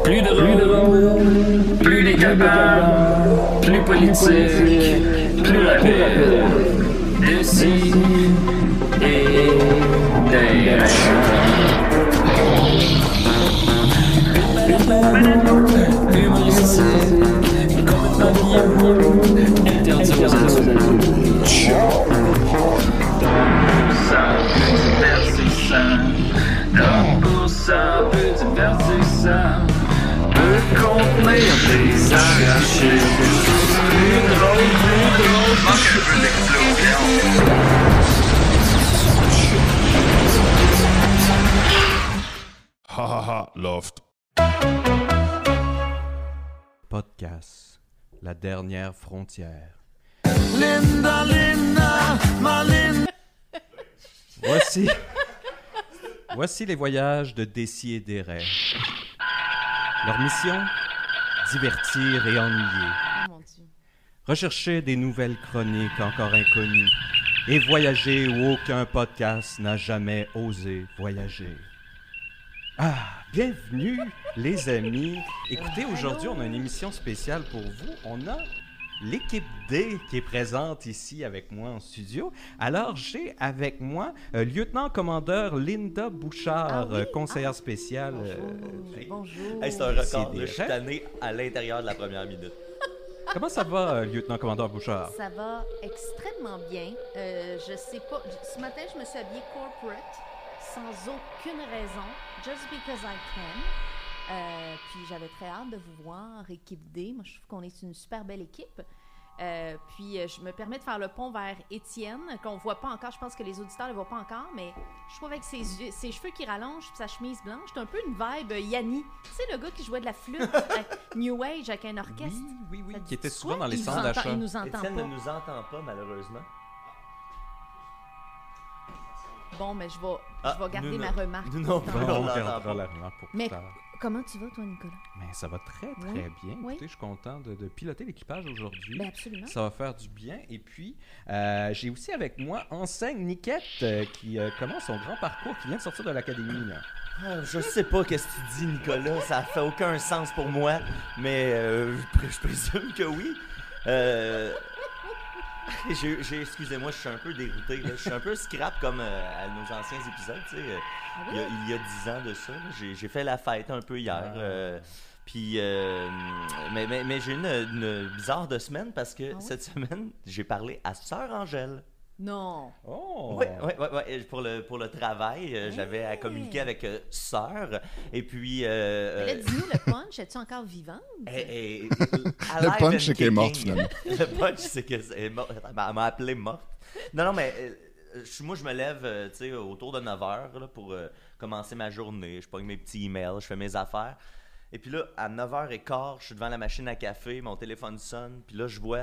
Plus drôle, plus décapable, plus politique, plus rapide. D'ici et d'ailleurs. Humoristique, complètement bien, interdit aux adultes. Ciao! Ça peut divertissant, donc pour ça peut divertissant, peut contenir des arrachés. Plus drôle, manque un peu d'explosion. Ha ha ha, Loft. Podcast, la dernière frontière. Linda, ma Linda. Voici les voyages de Desi et Desraies. Leur mission, divertir et ennuyer. Oh mon Dieu. Rechercher des nouvelles chroniques encore inconnues et voyager où aucun podcast n'a jamais osé voyager. Ah, bienvenue les amis. Écoutez, aujourd'hui on a une émission spéciale pour vous. On a l'équipe D qui est présente ici avec moi en studio. Alors j'ai avec moi lieutenant-commandeur Linda Bouchard, conseillère spéciale. Bonjour. Hey, c'est un record, des là, je suis tanné à l'intérieur de la première minute. Comment ça va, lieutenant-commandeur Bouchard? Ça va extrêmement bien. Je sais pas. Ce matin, je me suis habillée corporate sans aucune raison, just because I can. Puis j'avais très hâte de vous voir, équipe D. Moi, je trouve qu'on est une super belle équipe. Puis je me permets de faire le pont vers Étienne, qu'on ne voit pas encore. Je pense que les auditeurs ne le voient pas encore, mais je trouve avec ses cheveux qui rallongent et sa chemise blanche, c'est un peu une vibe Yanni. Tu sais, le gars qui jouait de la flûte New Age avec un orchestre. Oui, Ça qui était dit souvent quoi? dans les Il centres nous entend- d'achat. Il nous entend Étienne pas. ne nous entend pas, malheureusement. Bon, mais je vais garder nous ma ne- remarque. nous non pour plus. tantôt. On l'entend gardera pas. la remarque pour plus Mais tard. comment tu vas, toi, Nicolas? Mais ça va très Oui. bien. Oui. Écoutez, je suis content de piloter l'équipage aujourd'hui. Ben absolument. Ça va faire du bien. Et puis, j'ai aussi avec moi Enseigne Niquette qui commence son grand parcours, qui vient de sortir de l'académie. Là. Ah, je sais pas qu'est-ce que tu dis, Nicolas. Ça fait aucun sens pour moi, mais je présume que oui. Excusez-moi, je suis un peu dérouté. Là. Je suis un peu scrap comme à nos anciens épisodes. Tu sais, Ah oui? il y a 10 ans de ça. Là. J'ai fait la fête un peu hier. Puis, mais j'ai une bizarre de semaine parce que oui? cette semaine, j'ai parlé à Sœur Angèle. Non. Oh! Oui. Pour le travail, j'avais à communiquer avec Sœur. Et puis. Mais là, dis-nous, le punch, es-tu encore vivante? Le punch, c'est qu'elle est morte, finalement. Le punch, c'est qu'elle est morte. Elle m'a appelé morte. Non, mais moi, je me lève tu sais, autour de 9h là, pour commencer ma journée. Je pogne mes petits emails, je fais mes affaires. Et puis là, à 9h15, je suis devant la machine à café, mon téléphone sonne, puis là, je vois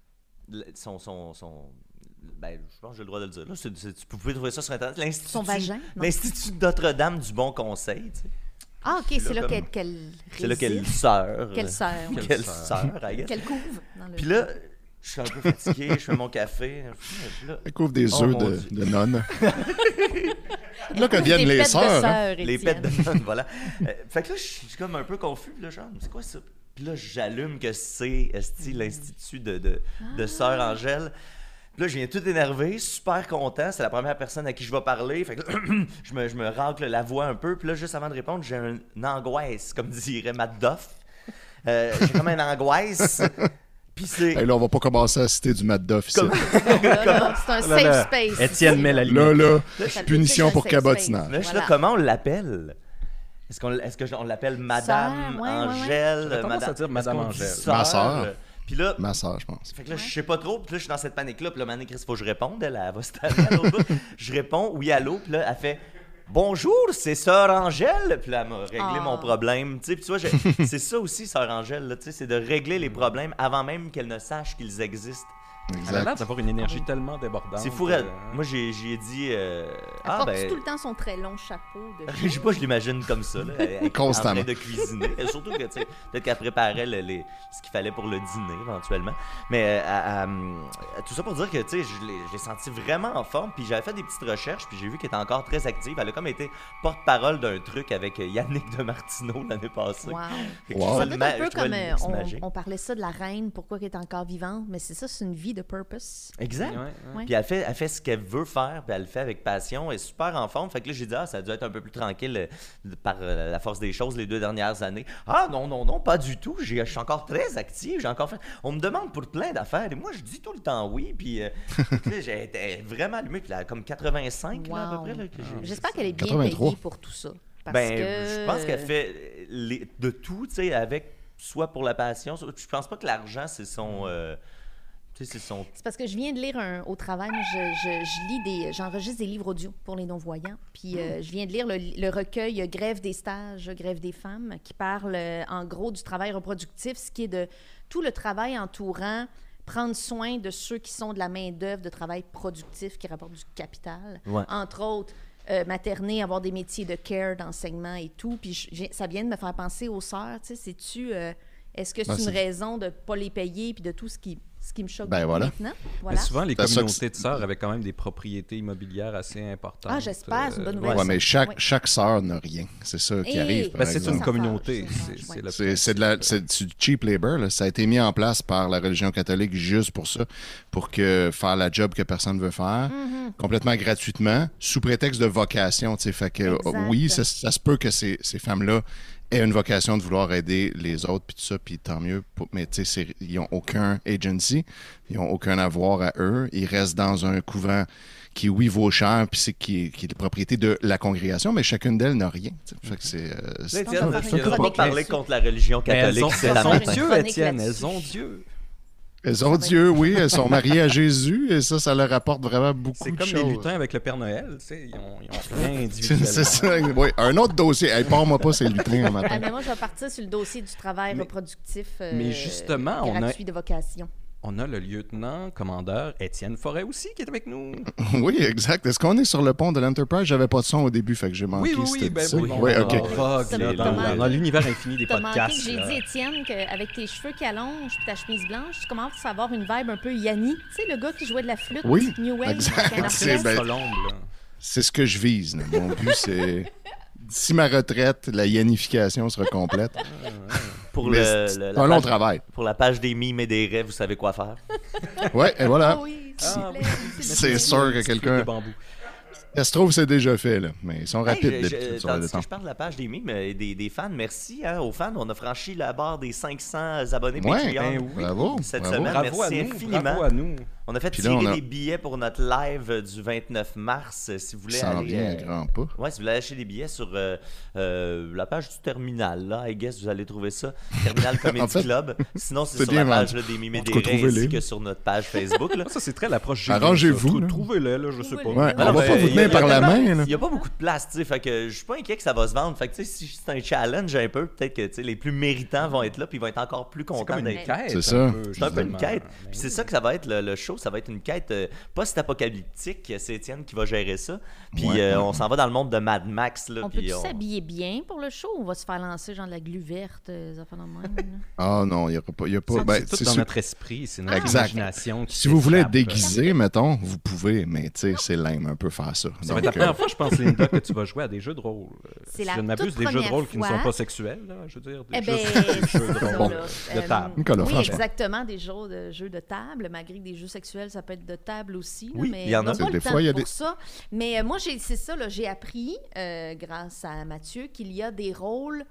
son ben, je pense que j'ai le droit de le dire. Là, tu pouvais trouver ça sur Internet. Son vagin? Non. L'Institut Notre-Dame du Bon Conseil, tu sais. Ah, OK, c'est là comme- qu'elle C'est là qu'elle réside. sœur. Quelle sœur. Quelle sœur, I guess. Qu'elle couvre. Dans le... Puis là, je suis un peu fatigué, je fais mon café. Puis là, Elle couvre des Oh, œufs mon de Dieu. nonnes. C'est là que viennent Des les pètes de sœurs. Hein? sœurs, les Étienne. pètes de nonnes, voilà. Fait que là, je suis comme un peu confus. Puis là, genre, c'est quoi ça? Puis là, j'allume que c'est l'Institut de Sœur Angèle. Puis là, je viens tout énervé, super content. C'est la première personne à qui je vais parler. Fait que là, je me racle la voix un peu. Puis là, juste avant de répondre, j'ai une angoisse, comme dirait Matt Duff. J'ai comme une angoisse. Puis c'est... Hey, là, on va pas commencer à citer du Madoff ici. Non, c'est un safe space. Étienne met la limite. Là, Ça peut punition être un pour safe cabotinage. Là, je suis là, Voilà. comment on l'appelle? Est-ce qu'on l'appelle Madame Sœur, ouais. Angèle? J'aurais tendance à dire Madame est-ce qu'on dit Angèle. sœur? Ma sœur. Puis là, Ma sœur, je pense. fait que là, je sais pas trop. Puis là, je suis dans cette panique-là. Puis là, Mané Chris, faut que je réponde. Elle va se tanner à l'autre bout. Je réponds, oui, allô. Puis là, elle fait bonjour, c'est Sœur Angèle. Puis là, elle m'a réglé mon problème. Tu sais, puis tu vois, c'est ça aussi, Sœur Angèle. Là, tu sais, c'est de régler les problèmes avant même qu'elle ne sache qu'ils existent. Elle a l'air d'avoir une énergie tellement débordante. C'est fou, raide. Moi, j'ai dit Porte-tu tout le temps son très long chapeau de Je sais pas, je l'imagine comme ça, là, en Constamment. train de cuisiner. Et surtout que, tu sais, peut-être qu'elle préparait ce qu'il fallait pour le dîner, éventuellement. Mais tout ça pour dire que, tu sais, je l'ai senti vraiment en forme. Puis j'avais fait des petites recherches, puis j'ai vu qu'elle était encore très active. Elle a comme été porte-parole d'un truc avec Yannick de Martineau l'année passée. Wow. Fait que Wow. je Ça trouvais doit être un peu je trouvais comme le mix magique. on parlait ça de la reine, pourquoi elle est encore vivante, mais c'est ça, c'est une vie de purpose. Exact. Ouais, ouais. Ouais. Puis elle fait ce qu'elle veut faire, puis elle le fait avec passion. Elle est super en forme. Fait que là, j'ai dit, ça a dû être un peu plus tranquille par la force des choses les 2 dernières années. Ah non, pas du tout. Je suis encore très active. J'ai encore fait. On me demande pour plein d'affaires. Et moi, je dis tout le temps oui. Puis là, j'étais vraiment allumé. Puis là, comme 85, là, à peu wow. près. Là, que j'ai- J'espère qu'elle est bien 83. payée pour tout ça. Parce Ben, que... je pense qu'elle fait de tout, tu sais, avec soit pour la passion. Je pense pas que l'argent, c'est son. Tu sais, c'est son. C'est parce que je viens de lire au travail, moi, je lis j'enregistre des livres audio pour les non-voyants. Puis je viens de lire le recueil Grève des stages, Grève des femmes, qui parle en gros du travail reproductif, ce qui est de tout le travail entourant prendre soin de ceux qui sont de la main-d'œuvre de travail productif qui rapporte du capital. Ouais. Entre autres, materner, avoir des métiers de care, d'enseignement et tout. Puis ça vient de me faire penser aux sœurs. Tu sais, est-ce que c'est une raison de ne pas les payer puis de tout ce qui me choque beaucoup voilà. maintenant? Mais Voilà. souvent, les C'est ça que communautés de sœurs avaient quand même des propriétés immobilières assez importantes. Ah, j'espère, c'est une bonne nouvelle. Ouais, mais Ouais. chaque sœur n'a rien. C'est ça qui Et- arrive. par Ben, c'est exemple. une communauté. Ça fâche, C'est ouais. le C'est du cheap labor. Là. Ça a été mis en place par la religion catholique juste pour ça, pour faire la job que personne ne veut faire, complètement gratuitement, sous prétexte de vocation. Tu sais. Fait que, Exact. oui, ça se peut que ces femmes-là aient une vocation de vouloir aider les autres, puis tout ça, puis tant mieux. Mais tu sais, ils n'ont aucun agency, ils n'ont aucun avoir à eux. Ils restent dans un couvent qui, oui, vaut cher, puis qui est la propriété de la congrégation, mais chacune d'elles n'a rien. Tu sais. Fait que c'est... Là, c'est- Étienne, faire tu une n'auras pas chronique parlé là-dessus. contre la religion Mais elles catholique, ont, c'est elles la ont matin. Dieu, Chronique Étienne, là-dessus. elles ont Dieu. Elles ont Dieu, oui, elles sont mariées à Jésus, et ça leur apporte vraiment beaucoup C'est de comme choses. les lutins avec le Père Noël, tu sais, ils ont rien individuellement. C'est ça, oui. Un autre dossier. Hey, parle-moi pas ces lutins un Ah, matin. mais moi, je vais partir sur le dossier du travail reproductif mais justement, on a- gratuit de vocation. On a le lieutenant-commandeur Étienne Forêt aussi qui est avec nous. Oui, exact. Est-ce qu'on est sur le pont de l'Enterprise? J'avais pas de son au début, fait que j'ai manqué cette ben épisode. oui. Oui, on OK. vogue, Ça là, m'a manqué. dans l'univers infini des T'as manqué podcasts. que j'ai là. dit, Étienne, qu'avec tes cheveux qui allongent et ta chemise blanche, tu commences à avoir une vibe un peu Yanni. Tu sais, le gars qui jouait de la flûte, Oui, New Wave, exact. avec un C'est orchestre. ben- Colombe, là. C'est ce que je vise. là. Mon but, c'est... D'ici ma retraite, la yannification sera complète. Pour Mais le- c'est la un long page- travail. Pour la page des mimes et des rêves, vous savez quoi faire. Oui, et voilà. Ah oui, s'il Ah vous plaît, oui. s'il vous C'est plaît. sûr que Petite flûte quelqu'un... de bambou. Ça se trouve, c'est déjà fait, là. Mais ils sont rapides Hey, d'habitude sur le tandis que temps. je parle de la page des mimes et des fans, merci aux fans. On a franchi la barre des 500 abonnés Ouais, Patreon ben oui. Bravo. cette bravo. semaine. Bravo à Merci nous, infiniment. bravo à nous. On a fait Puis là, tirer on a- des billets pour notre live du 29 mars. Si vous voulez Ça en aller... vient à grands pas. Ouais, si vous voulez acheter des billets sur la page du Terminal, là, I guess, vous allez trouver ça. Terminal Comedy En fait, Club. Sinon, c'est c'est sur bien la page vendu. là, des mimes et En des tout cas, rêves, trouvez-les. ainsi que sur notre page Facebook. Là. Ça, c'est très l'approche générale, Arrangez-vous, ça. là. Trouvez-les, là, je sais pas. Ouais, Mais non, on va mais pas vous il y a- tenir par la main, là. Il n'y a pas beaucoup de place, tu sais. Fait que je suis pas inquiet que ça va se vendre. Fait que, tu sais, si c'est un challenge un peu, peut-être que tu sais, les plus méritants vont être là, puis ils vont être encore plus C'est contents comme une d'être. quête. C'est ça. C'est un peu une justement. quête. Mais Puis c'est oui. ça que ça va être le show. Ça va être une quête post-apocalyptique. C'est Étienne qui va gérer ça. Puis Ouais. on s'en va dans le monde de Mad Max. Là, On puis peut-tu s'habiller bien pour le show ou on va se faire lancer genre de la glu verte, des affaires de même? là? Ah non, il n'y a pas... y a pas C'est ben, tout c'est dans sûr- notre esprit, c'est notre Exact. imagination. qui Si vous voulez être s'échappe. déguisé, mettons, vous pouvez, mais tu sais, c'est lame un peu faire ça. Ça va être Donc, la première fois, je pense, Linda, que tu vas jouer à des jeux de rôle. C'est Si la je ne m'abuse, toute des jeux de première rôle qui ne sont fois. pas sexuels, là, je veux dire. Des Eh bien, jeux, c'est des jeux de ça, rôle là. de table. Nicolas, oui, franchement. exactement, des jeux de table, malgré que des jeux sexuels, ça peut être de table aussi. Là, Oui, mais il y en on a. n'a pas Des le fois, temps il y a pour des- ça. Mais moi, c'est ça, là, j'ai appris, grâce à Mathieu, qu'il y a des rôles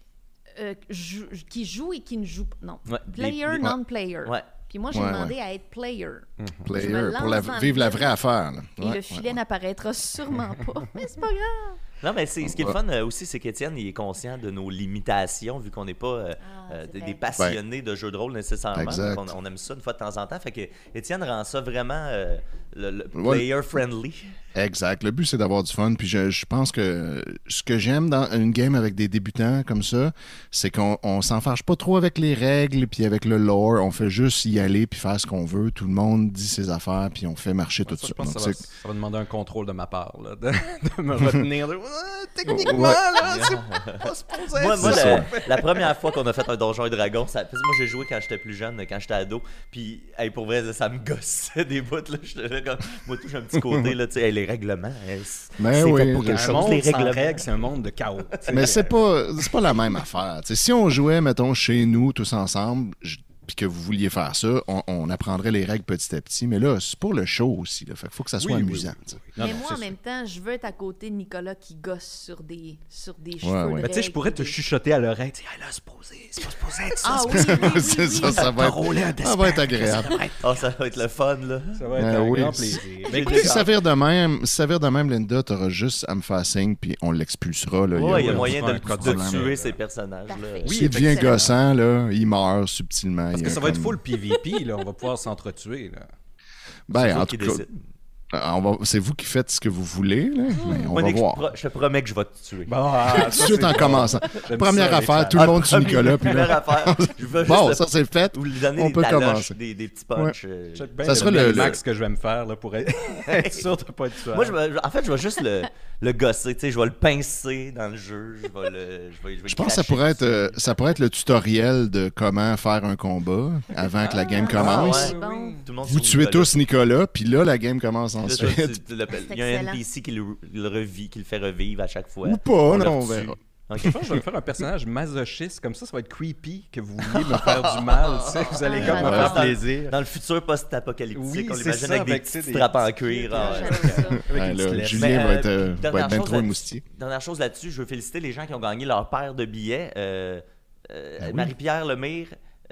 qui jouent et qui ne jouent pas. Non, Ouais, player, des- non-player. Ouais. Puis moi, j'ai Ouais, demandé à être player. player, Je me pour lance dans le vivre la vide. vraie affaire. Là. Et Ouais, le filet n'apparaîtra sûrement pas. Mais c'est pas grave. Non, mais ce qui est le fun aussi, c'est qu'Étienne, il est conscient de nos limitations, vu qu'on n'est pas c'est des vrai. passionnés de jeux de rôle nécessairement. Exact. Donc, on aime ça une fois de temps en temps. Fait que Étienne rend ça vraiment le Ouais. player-friendly. Exact. Le but, c'est d'avoir du fun. Puis je pense que ce que j'aime dans une game avec des débutants comme ça, c'est qu'on s'en fâche pas trop avec les règles puis avec le lore. On fait juste y aller puis faire ce qu'on veut. Tout le monde dit ses affaires puis on fait marcher tout Ça, ça. je pense Donc, que ça va demander un contrôle de ma part, là, de me retenir. Techniquement, là, c'est pas supposé être Moi, ça. la première fois qu'on a fait un Donjon et Dragon, parce que moi j'ai joué quand j'étais plus jeune, quand j'étais ado, puis hey, pour vrai, ça me gossait des bouts. Là, j'étais là comme, moi, tout, j'ai un petit côté, là, tu sais, hey, les règlements, Mais c'est oui, fait pour quelque Un chose, monde les sans règlements. règles, c'est un monde de chaos. Mais c'est pas la même affaire. T'sais, si on jouait, mettons, chez nous, tous ensemble, puis que vous vouliez faire ça, on apprendrait les règles petit à petit. Mais là, c'est pour le show aussi. Là. Fait qu'il faut que ça soit amusant. t'sais. Non, mais non, moi, c'est en sûr. même temps, je veux être à côté de Nicolas qui gosse sur des cheveux ouais. de Ben, tu sais, je pourrais te règles. chuchoter à l'oreille. Tu sais, hey, là, c'est pas supposé être ça. Ah c'est oui, pas supposé oui, oui, C'est oui. ça, ça va être agréable. Oh, ça va être le fun, là. Ça va être Ben un oui. grand plaisir. Mais Mais écoute, Si ça vire de même, Linda, t'auras juste à me faire signe, puis on l'expulsera. Là. Ouais, il y a on moyen fera de un code de problème. tuer ces personnages-là. Parfait. Oui, S'il devient excellent. gossant, là, il meurt subtilement. Parce Il y que a ça va être comme- full PVP, là. On va pouvoir s'entretuer, là. Ben, C'est en toi tout qui cas, décide. c'est vous qui faites ce que vous voulez, là, mais on va Monique, voir. je te promets que je vais te tuer. Bon, Tout de suite en commençant. Première ça, affaire, Richard. tout le monde tue Nicolas. Puis Première là, affaire, je veux bon, juste ça c'est fait. vous lui donner on des peut taloches, commencer. des petits punchs. Check bien Ça sera le le- max que je vais me faire là, pour être sûr de pas être tueur. Moi, en fait, je vais juste le gosser, tu sais, je vais le pincer dans le jeu, Je pense que ça pourrait être le tutoriel de comment faire un combat avant que la game commence. ouais. Bon. Tout le monde Vous sur tuez Nicolas. tous Nicolas, puis là, la game commence Là, ensuite. il y a un excellent. NPC qui le revit, qui le fait revivre à chaque fois. Ou pas, On le non, on retue. verra. Ok. Je pense que je vais me faire un personnage masochiste, comme ça va être creepy, que vous vouliez me faire du mal, tu sais, vous allez comme me faire Dans- plaisir. Dans le futur post-apocalyptique, Oui, on c'est l'imagine ça, avec des avec, tu sais, petits des straps en petits cuir. clips, ah, J'aime ouais. ça. Avec Ouais, une là, petite laisse. Julien Mais, va être dernière bien chose trop là-dessus- émoustillé. Dernière chose là-dessus, je veux féliciter les gens qui ont gagné leur paire de billets. Marie-Pierre Lemire,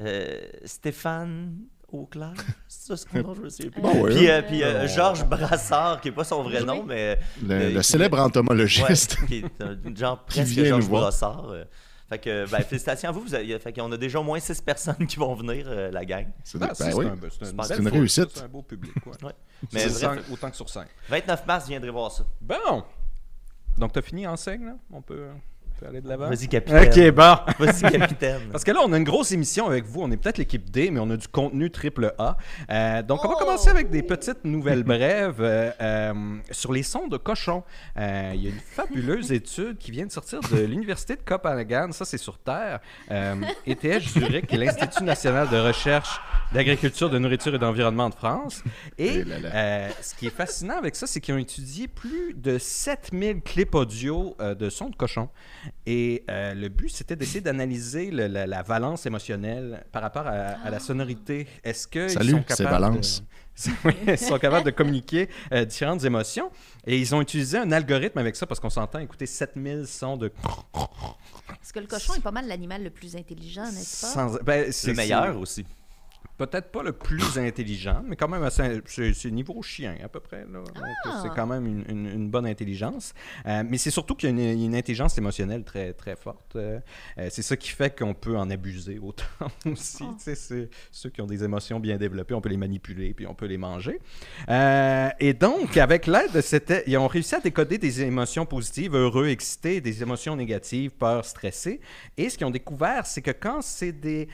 Stéphane Auclair, c'est ça son nom, je me souviens plus. Bon, ouais. Puis Georges Brassard, qui n'est pas son vrai nom, mais... Le célèbre entomologiste. Ouais, qui est un genre presque vient Georges nous voir. Brassard. Fait que, félicitations à vous. Fait qu'on a déjà au moins 6 personnes qui vont venir, la gang. C'est Ah, ben oui. c'est une réussite. C'est un beau public, ouais. Ouais. Mais Mais bref, autant que sur 5. 29 mars, je viendrai voir ça. Bon! Donc, t'as fini enseigne, là? On peut aller de l'avant? Vas-y, capitaine. Ok, bon. Vas-y, capitaine. Parce que là, on a une grosse émission avec vous. On est peut-être l'équipe D, mais on a du contenu triple A. Donc, on va commencer avec des petites nouvelles brèves sur les sons de cochons. Il y a une fabuleuse étude qui vient de sortir de l'Université de Copenhague. Ça, c'est sur Terre. ETH Zurich et l'Institut national de recherche d'agriculture, de nourriture et d'environnement de France. Et ce qui est fascinant avec ça, c'est qu'ils ont étudié plus de 7000 clips audio de sons de cochons. Et le but, c'était d'essayer d'analyser la valence émotionnelle par rapport à la sonorité. Est-ce qu'ils Salut, sont c'est capables Valence. Oui, ils sont capables de communiquer différentes émotions. Et ils ont utilisé un algorithme avec ça parce qu'on s'entend écouter 7000 sons de... Parce que le cochon est pas mal l'animal le plus intelligent, n'est-ce pas? C'est Le meilleur aussi. Peut-être pas le plus intelligent, mais quand même c'est niveau chien à peu près. Là. Donc, c'est quand même une bonne intelligence. Mais c'est surtout qu'il y a une intelligence émotionnelle très, très forte. C'est ça qui fait qu'on peut en abuser autant aussi. Tu sais, c'est ceux qui ont des émotions bien développées, on peut les manipuler puis on peut les manger. Et donc, avec l'aide de ils ont réussi à décoder des émotions positives, heureux, excités, des émotions négatives, peur, stressé. Et ce qu'ils ont découvert, c'est que quand c'est des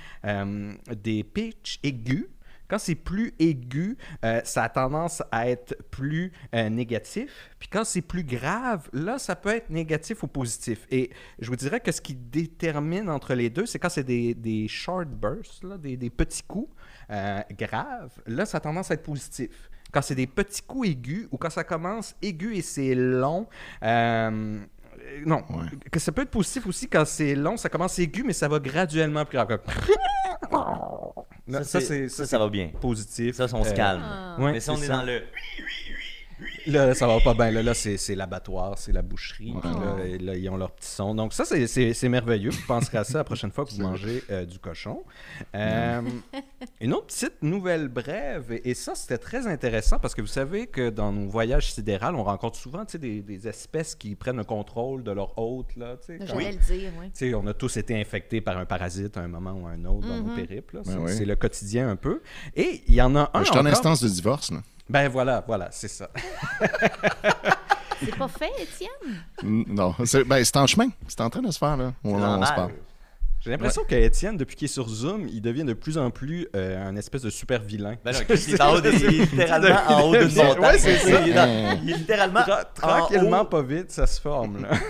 pitchs aigus, quand c'est plus aigu, ça a tendance à être plus négatif. Puis quand c'est plus grave, là, ça peut être négatif ou positif. Et je vous dirais que ce qui détermine entre les deux, c'est quand c'est des short bursts, là, des petits coups graves, là, ça a tendance à être positif. Quand c'est des petits coups aigus ou quand ça commence aigu et c'est long, non, que ça peut être positif aussi quand c'est long, ça commence aigu, mais ça va graduellement plus grave. Ça va bien. Positif. Ça, on se calme. Ouais, Mais si on c'est est ça. dans le... Là, ça va pas bien. Là, c'est l'abattoir, c'est la boucherie. Puis là, ils ont leur petit son. Donc ça, c'est merveilleux. Vous penserez à ça la prochaine fois que vous mangez du cochon. Une autre petite nouvelle brève, et ça, c'était très intéressant parce que vous savez que dans nos voyages sidérales, on rencontre souvent des espèces qui prennent le contrôle de leur hôte. Là, J'allais le dire, oui. tu sais, on a tous été infectés par un parasite à un moment ou à un autre dans nos périples. Là. Ben oui. C'est le quotidien un peu. Et il y en a un Je suis en encore... instance de divorce, là. Ben voilà, c'est ça. C'est pas fait, Étienne? Non, c'est en chemin. C'est en train de se faire, là. On se normal. parle. J'ai l'impression qu'Étienne, depuis qu'il est sur Zoom, il devient de plus en plus un espèce de super vilain. Ben non, il est en haut il est littéralement en haut d'une montagne. Ouais, c'est ça. Il est littéralement Tranquillement, en haut. pas vite, ça se forme. Là.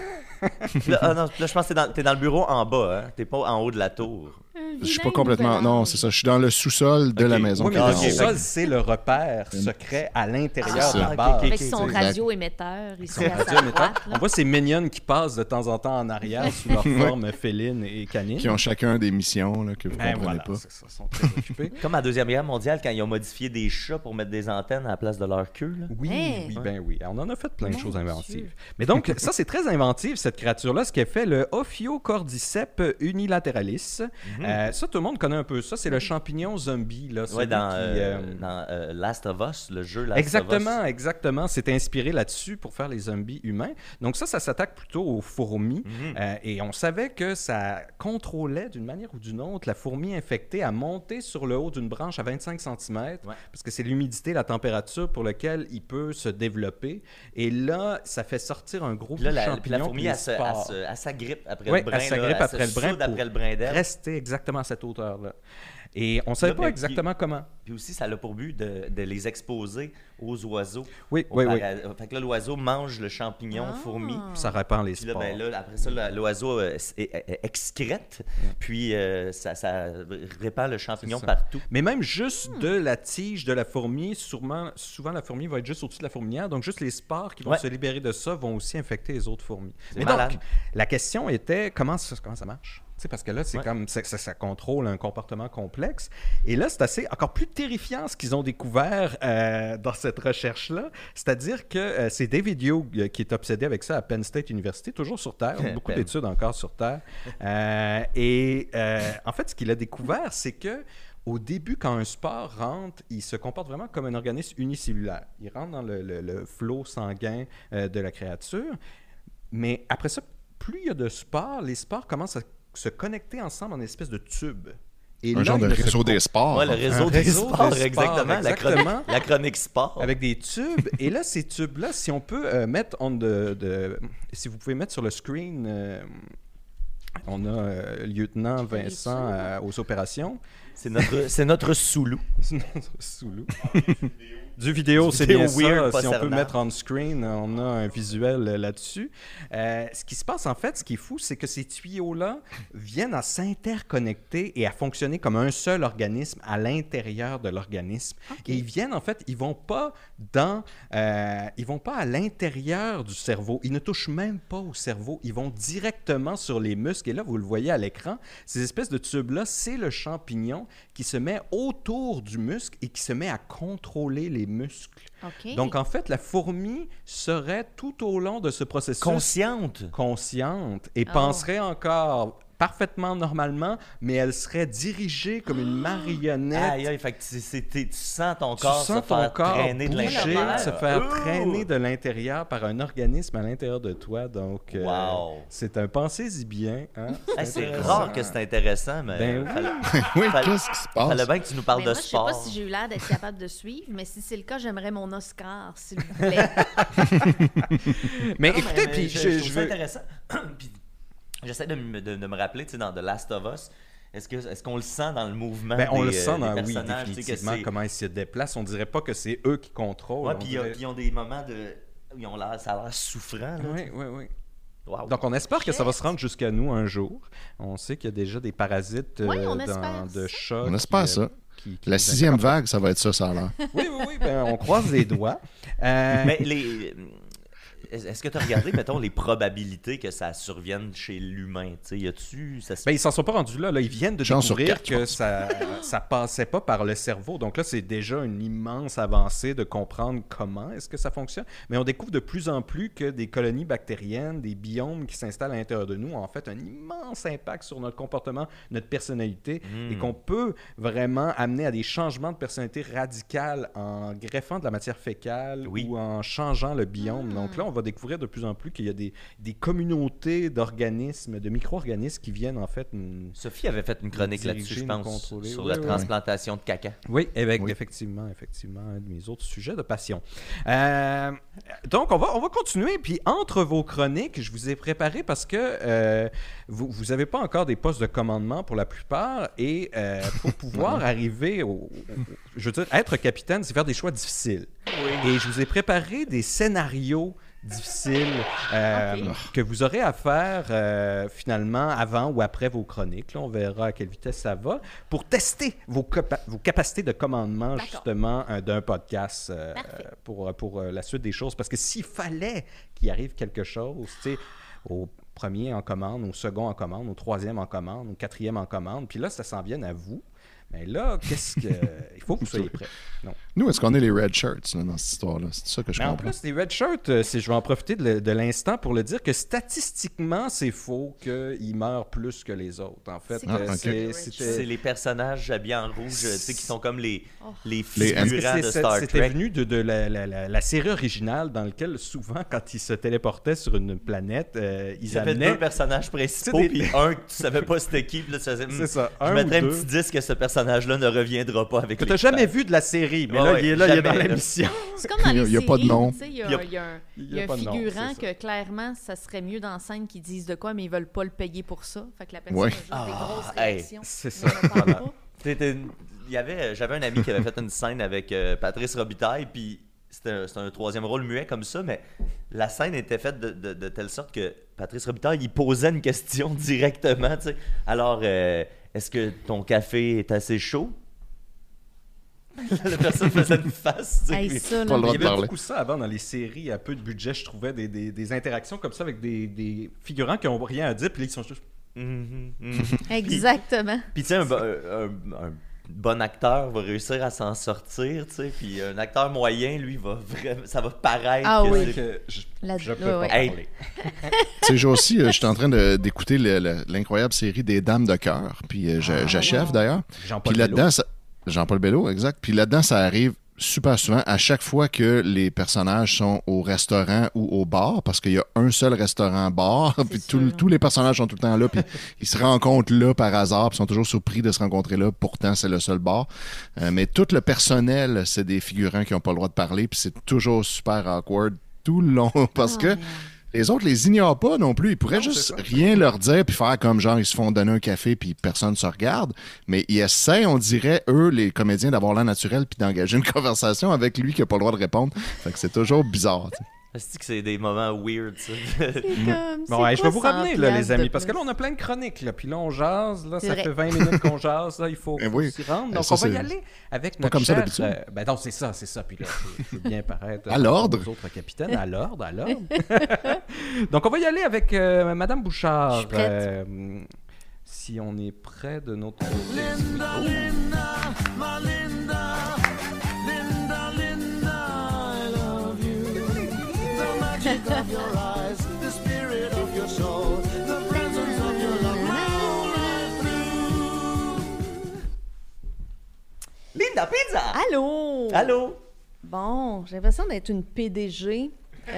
Là, je pense que t'es dans le bureau en bas, hein? T'es pas en haut de la tour. Je suis pas complètement... Non, c'est ça. Je suis dans le sous-sol de la maison. Oui, mais Ah, le ok. sous-sol, c'est le repère secret à l'intérieur C'est de ça. la base. Avec son exact. radio-émetteur ici à sa Radio-émetteur. droite. On là. voit ces mignonnes qui passent de temps en temps en arrière sous leur forme féline et canine. Qui ont chacun des missions là, que vous Ben comprenez voilà, pas. c'est ça, ils sont très occupés. Comme à la Deuxième Guerre mondiale, quand ils ont modifié des chats pour mettre des antennes à la place de leur queue. Là. Oui, Hein? oui, ben oui. On en a fait plein de Mon choses Dieu. inventives. Mais donc, ça, c'est très inventif, cette créature-là, ce qu'elle fait le Ophiocordyceps unilateralis. Ça, tout le monde connaît un peu ça. C'est le champignon zombie. Là, Ouais, celui dans qui, Last of Us, le jeu Last of Us. Exactement. C'est inspiré là-dessus pour faire les zombies humains. Donc ça s'attaque plutôt aux fourmis. Et on savait que ça contrôlait d'une manière ou d'une autre la fourmi infectée à monter sur le haut d'une branche à 25 cm parce que c'est l'humidité, la température pour laquelle il peut se développer. Et là, ça fait sortir un gros Puis là, champignon. puis la fourmi, puis elle les spores. s'agrippe après Oui, le brin. elle s'agrippe là, après le brin soude après pour le brin d'herbe. rester exactement à cette hauteur-là. Et on ne savait Là, pas ben, exactement comment. Puis aussi, ça a pour but de les exposer aux oiseaux. Oui. Fait que là, l'oiseau mange le champignon fourmi. Ça répand les Puis là, spores. ben là, après ça, l'oiseau excrète, puis ça répand le champignon C'est ça. partout. Mais même juste de la tige de la fourmi, souvent la fourmi va être juste au-dessus de la fourmilière, donc juste les spores qui vont se libérer de ça vont aussi infecter les autres fourmis. C'est Mais malade. donc, la question était comment ça marche? Tu sais, parce que là, c'est comme ça contrôle un comportement complexe. Et là, c'est encore plus terrifiant ce qu'ils ont découvert dans cette recherche-là. C'est-à-dire que c'est David Hughes qui est obsédé avec ça à Penn State University, toujours sur Terre, beaucoup d'études encore sur Terre. En fait, ce qu'il a découvert, c'est que au début, quand un spore rentre, il se comporte vraiment comme un organisme unicellulaire. Il rentre dans le flot sanguin de la créature. Mais après ça, plus il y a de spores, les spores commencent à se connecter ensemble en une espèce de tube. Et Un là, genre de il ne se réseau des sports. Ouais, le réseau des réseau sports, des sports, exactement. exactement. La chronique sport. avec des tubes. Et là, ces tubes-là, si on peut mettre si vous pouvez mettre sur le screen, on a lieutenant Vincent aux opérations. C'est notre sous-loup. Sous-loup. Du vidéo, c'est vidéo bien weird, ça. pas Si on peut cernant. mettre on screen, on a un visuel là-dessus. Ce qui se passe, en fait, ce qui est fou, c'est que ces tuyaux-là viennent à s'interconnecter et à fonctionner comme un seul organisme à l'intérieur de l'organisme. Et ils viennent, en fait, ils vont pas à l'intérieur du cerveau. Ils ne touchent même pas au cerveau. Ils vont directement sur les muscles. Et là, vous le voyez à l'écran, ces espèces de tubes-là, c'est le champignon qui se met autour du muscle et qui se met à contrôler les muscles. OK. Donc, en fait, la fourmi serait tout au long de ce processus consciente et penserait encore parfaitement normalement, mais elle serait dirigée comme une marionnette. Aïe, aïe, fait que tu sens ton corps se ton faire corps traîner de bouger, l'intérieur. se faire Ouh! traîner de l'intérieur par un organisme à l'intérieur de toi. Donc, Wow. c'est un pensez-y bien. Hein? Hey, c'est intéressant. rare que c'est intéressant, mais Ben oui. Oui, fallait- qu'est-ce qui se passe? fallait bien que tu nous parles Mais de moi, sport. je sais pas si j'ai eu l'air d'être capable de suivre, mais si c'est le cas, j'aimerais mon Oscar, s'il vous plaît. Mais Non, écoutez, puis je je trouve ça veux... intéressant. Puis, j'essaie de me rappeler, tu sais, dans The Last of Us, est-ce qu'on le sent dans le mouvement Ben, on des, le sent des dans, oui, personnages, tu sais, que définitivement, c'est- comment ils se déplacent. On dirait pas que c'est eux qui contrôlent. Ouais, on puis dirait- ils ont des moments où ça a l'air souffrant. Là, Oui, tu sais. oui, oui. Wow. Donc, on espère que ça va se rendre jusqu'à nous un jour. On sait qu'il y a déjà des parasites Oui, on espère de ça. chats. On espère ça. qui La nous 6e vague, ça va être ça a l'air. Oui, oui, oui. Ben, on croise les doigts. Mais est-ce que tu as regardé, mettons, les probabilités que ça survienne chez l'humain? Tu sais, y a-tu... Ça se... Ben, ils s'en sont pas rendus là. Ils viennent de Chance sur découvrir 4, je que ça passait pas par le cerveau. Donc là, c'est déjà une immense avancée de comprendre comment est-ce que ça fonctionne. Mais on découvre de plus en plus que des colonies bactériennes, des biomes qui s'installent à l'intérieur de nous ont en fait un immense impact sur notre comportement, notre personnalité, et qu'on peut vraiment amener à des changements de personnalité radicales en greffant de la matière fécale Oui. ou en changeant le biome. Donc là, on va va découvrir de plus en plus qu'il y a des communautés d'organismes, de micro-organismes qui viennent en fait... Sophie avait fait une chronique là-dessus, je pense, sur la transplantation de caca. Oui, effectivement, un de mes autres sujets de passion. Donc, on va continuer. Puis, entre vos chroniques, je vous ai préparé parce que vous n'avez pas encore des postes de commandement pour la plupart. Et pour pouvoir arriver je veux dire, être capitaine, c'est faire des choix difficiles. Oui. Et je vous ai préparé des scénarios difficiles que vous aurez à faire finalement avant ou après vos chroniques. Là, on verra à quelle vitesse ça va pour tester vos capacités de commandement justement d'un podcast pour la suite des choses. Parce que s'il fallait qu'il arrive quelque chose, tu sais, au premier en commande, au second en commande, au troisième en commande, au quatrième en commande, puis là, ça s'en vienne à vous. Mais là, il faut que vous soyez prêts. Non. Nous, est-ce qu'on est les red shirts là, dans cette histoire-là? C'est ça que je comprends. En plus, les red shirts, je vais en profiter de l'instant pour le dire que statistiquement, c'est faux qu'ils meurent plus que les autres. En fait, c'est les personnages habillés en rouge qui sont comme les figurants de Star Trek. C'était venu de la série originale dans laquelle, souvent, quand ils se téléportaient sur une planète, ils amenaient... 2 personnages principaux, puis un que tu savais pas c'était qui. Puis là, tu faisais, c'est ça. Je mettrais un petit disque que ce personnage-là ne reviendra pas avec que tu n'as jamais vu de la série, mais là, il est dans l'émission. C'est comme dans les séries, il n'y a pas de nom. Il y a un figurant que clairement, ça serait mieux dans la scène qu'ils disent de quoi, mais ils veulent pas le payer pour ça. Fait que la personne a juste des grosses réactions. C'est ça. J'avais un ami qui avait fait une scène avec Patrice Robitaille, puis c'était un 3e rôle muet comme ça, mais la scène était faite de telle sorte que Patrice Robitaille, il posait une question directement, tu sais. Alors, est-ce que ton café est assez chaud? La personne faisait une face. Hey, ça, pas le droit il de y avait parler. beaucoup ça avant dans les séries à peu de budget, je trouvais des interactions comme ça avec des figurants qui n'ont rien à dire, puis là, ils sont juste... Exactement. Puis tu sais, un bon acteur va réussir à s'en sortir, tu sais, puis un acteur moyen, lui, ça va paraître que je peux pas Hey. parler. Tu sais, j'ai aussi, je suis en train d'écouter l'incroyable série des Dames de cœur, puis j'achève d'ailleurs. Jean-Paul Puis là-dedans, Jean-Paul Bello, exact. Puis là-dedans, ça arrive super souvent, à chaque fois que les personnages sont au restaurant ou au bar, parce qu'il y a un seul restaurant-bar, puis tous les personnages sont tout le temps là, puis ils se rencontrent là par hasard, puis sont toujours surpris de se rencontrer là, pourtant c'est le seul bar. Mais tout le personnel, c'est des figurants qui n'ont pas le droit de parler, puis c'est toujours super awkward tout le long, parce que les autres les ignorent pas non plus. Ils pourraient juste rien leur dire puis faire comme genre ils se font donner un café puis personne ne se regarde. Mais ils essaient, on dirait, eux, les comédiens, d'avoir l'air naturel puis d'engager une conversation avec lui qui n'a pas le droit de répondre. Fait que c'est toujours bizarre. T'sais. Est-ce que c'est des moments weird, ça? Bon, je vais vous ramener, là, les amis, parce que là, on a plein de chroniques, là, puis là, on jase, là, ça fait 20 minutes qu'on jase, là, il faut s'y rendre. Donc, on va y aller avec notre cher... Ben non, c'est ça, puis là, je veux bien paraître... À l'ordre! Aux autres capitaines, à l'ordre. Donc, on va y aller avec Madame Bouchard. Je suis prête. Si on est près de notre... Linda, Linda, my Linda, Linda, Linda, I love you. The magic of your eyes, the spirit of your soul, the presence of your love roll right through. Linda Pizza! Allô? Allô? Bon, j'ai l'impression d'être une PDG.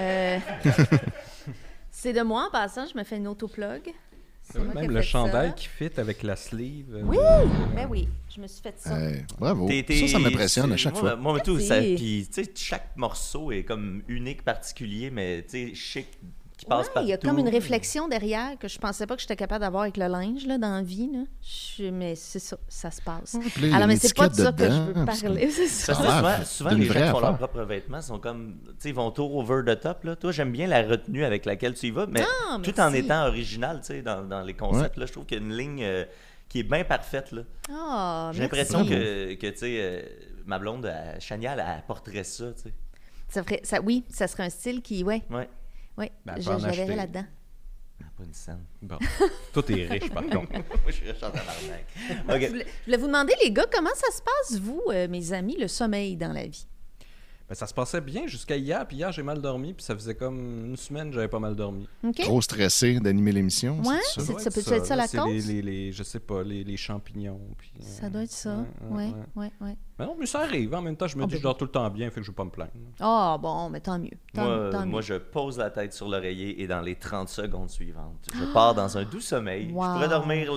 C'est de moi, en passant, je me fais une autoplug. C'est moi qui ai Même fait le chandail ça. qui fit avec la sleeve. Oui, ben oui, je me suis fait ça. Bravo. Ça m'impressionne à chaque fois. Moi, tout, Merci. puis tu sais, chaque morceau est comme unique, particulier, mais tu sais, chic, qui passe partout. Il y a comme une réflexion derrière que je pensais pas que j'étais capable d'avoir avec le linge là, dans la vie. Là. Mais c'est ça, ça se passe. Puis là, Alors, mais c'est pas de ça que je dedans, veux parler. C'est ça. Parce que souvent d'une les gens vraie qui font affaire. leurs propres vêtements sont comme, tu sais, ils vont tout over the top. Là. Toi, j'aime bien la retenue avec laquelle tu y vas, mais Ah, tout merci. en étant original, tu sais, dans les concepts. Là, je trouve qu'il y a une ligne qui est bien parfaite. Là. Ah, J'ai merci. l'impression que tu sais, ma blonde, Chania, elle porterait ça, tu sais. Oui, ça serait un style qui, Ouais. oui, Ben, elle peut en je la verrais acheter. là-dedans. Pas une scène. Bon. Toi, t'es riche, par contre. Moi, je suis riche en tabarnak. Je voulais vous demander, les gars, comment ça se passe, vous, mes amis, le sommeil dans la vie? Ben, ça se passait bien jusqu'à hier, puis hier, j'ai mal dormi, puis ça faisait comme une semaine que j'avais pas mal dormi. OK? Trop stressé d'animer l'émission, Ouais, c'est ça? ça peut être ça la c'est cause? je sais pas, les champignons. Puis, Ça doit être ça. Ouais. Mais non, mais ça arrive. En même temps, je me dis que je dors tout le temps bien, fait que je vais pas me plaindre. Ah, bon, mais tant mieux. Tant Moi, mieux. je pose la tête sur l'oreiller et dans les 30 secondes suivantes, je pars dans un doux sommeil. Wow. Je pourrais dormir...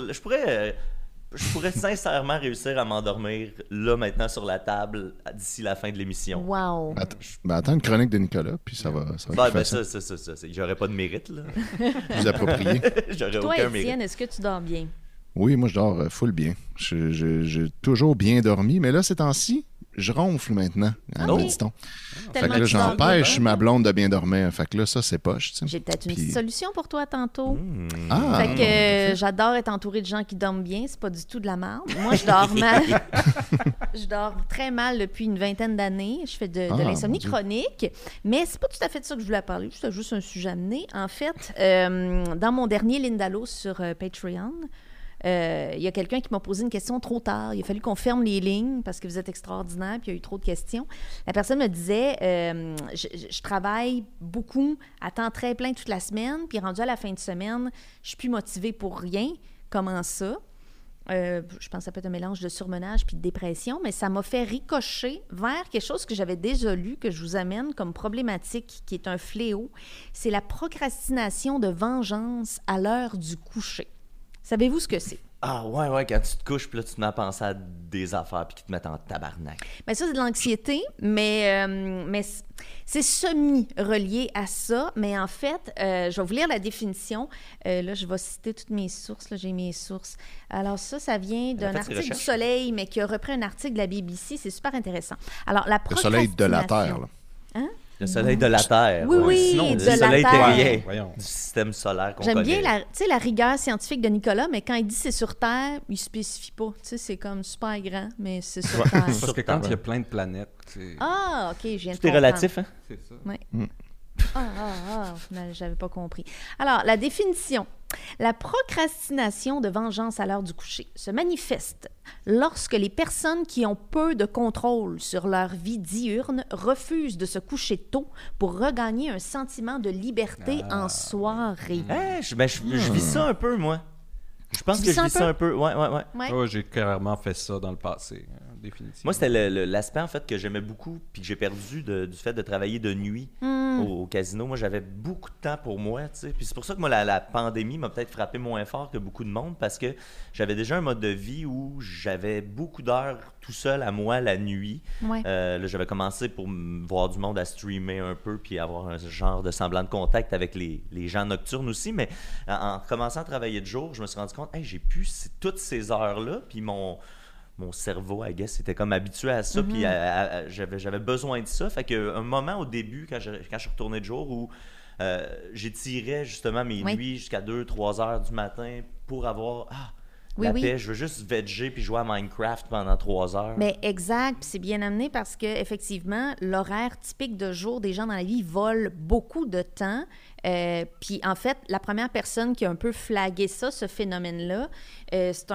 Je pourrais sincèrement réussir à m'endormir là, maintenant, sur la table, d'ici la fin de l'émission. Wow. Attends une chronique de Nicolas, puis ça va être Ben, plus facile. ça. J'aurais pas de mérite, là. Plus approprié. J'aurais Toi, aucun Étienne, mérite. est-ce que tu dors bien? Oui, moi, je dors full bien. J'ai toujours bien dormi, mais là, ces temps-ci, je ronfle maintenant, Oh. me dit-on. Fait Tellement que là, tu dors j'empêche bien. ma blonde de bien dormir. Fait que là, ça, c'est poche, tu sais. J'ai peut-être une Puis- petite solution pour toi tantôt. Ah, Fait que j'adore être entourée de gens qui dorment bien, c'est pas du tout de la merde. Moi, je dors mal. Je dors très mal depuis une vingtaine d'années. Je fais de Ah, l'insomnie mon Dieu. chronique, mais c'est pas tout à fait de ça que je voulais parler. C'était juste un sujet amené. En fait, dans mon dernier Lindalo sur Patreon, il y a quelqu'un qui m'a posé une question trop tard. Il a fallu qu'on ferme les lignes parce que vous êtes extraordinaire puis il y a eu trop de questions. La personne me disait je travaille beaucoup à temps très plein toute la semaine, puis rendu à la fin de semaine, je suis plus motivée pour rien. Comment ça? Je pense que ça peut être un mélange de surmenage puis de dépression, mais ça m'a fait ricocher vers quelque chose que j'avais déjà lu, que je vous amène comme problématique, qui est un fléau. C'est la procrastination de vengeance à l'heure du coucher. Savez-vous ce que c'est? Ah ouais, quand tu te couches, puis là, tu te mets à penser à des affaires, puis qui te mettent en tabarnak. Bien, ça, c'est de l'anxiété, mais c'est semi-relié à ça. Mais en fait, je vais vous lire la définition. Là, je vais citer toutes mes sources. Là, j'ai mes sources. Alors ça vient d'un fait ses article du recherches. Soleil, mais qui a repris un article de la BBC. C'est super intéressant. Alors, la le soleil de la procrastination. Terre, là. Le soleil de la Terre. Oui, oui, Sinon, de le la soleil Terre. terrien Voyons. du système solaire qu'on J'aime connaît. bien la rigueur scientifique de Nicolas, mais quand il dit c'est sur Terre, il ne spécifie pas. Tu sais, c'est comme super grand, mais c'est sur Terre. Parce que quand il y a plein de planètes, c'est Ah, OK, je viens de Tout est comprendre. relatif, hein? c'est ça. Oui. J'avais pas compris. Alors, la définition. La procrastination de vengeance à l'heure du coucher se manifeste lorsque les personnes qui ont peu de contrôle sur leur vie diurne refusent de se coucher tôt pour regagner un sentiment de liberté en soirée. Je vis ça un peu, moi. Je pense Tu que vis je ça vis un ça un peu. Ouais. Ouais. Ouais, j'ai carrément fait ça dans le passé, définitivement. Moi, c'était l'aspect, en fait, que j'aimais beaucoup, puis que j'ai perdu du fait de travailler de nuit au casino. Moi, j'avais beaucoup de temps pour moi, tu sais. Puis c'est pour ça que moi, la pandémie m'a peut-être frappé moins fort que beaucoup de monde, parce que j'avais déjà un mode de vie où j'avais beaucoup d'heures tout seul à moi la nuit. Ouais. Là, j'avais commencé pour voir du monde à streamer un peu, puis avoir un genre de semblant de contact avec les gens nocturnes aussi. Mais en commençant à travailler de jour, je me suis rendu compte, hey, j'ai plus toutes ces heures-là, puis mon cerveau, I guess, était comme habitué à ça, puis j'avais besoin de ça. Fait qu'un moment au début, quand je suis retourné de jour, où j'étirais justement mes Oui. nuits jusqu'à 2-3 heures du matin pour avoir Oui, la oui. paix. Je veux juste veger puis jouer à Minecraft pendant 3 heures. Mais exact, puis c'est bien amené parce que effectivement, l'horaire typique de jour des gens dans la vie vole beaucoup de temps. Puis en fait, la première personne qui a un peu flagué ça, ce phénomène-là, c'est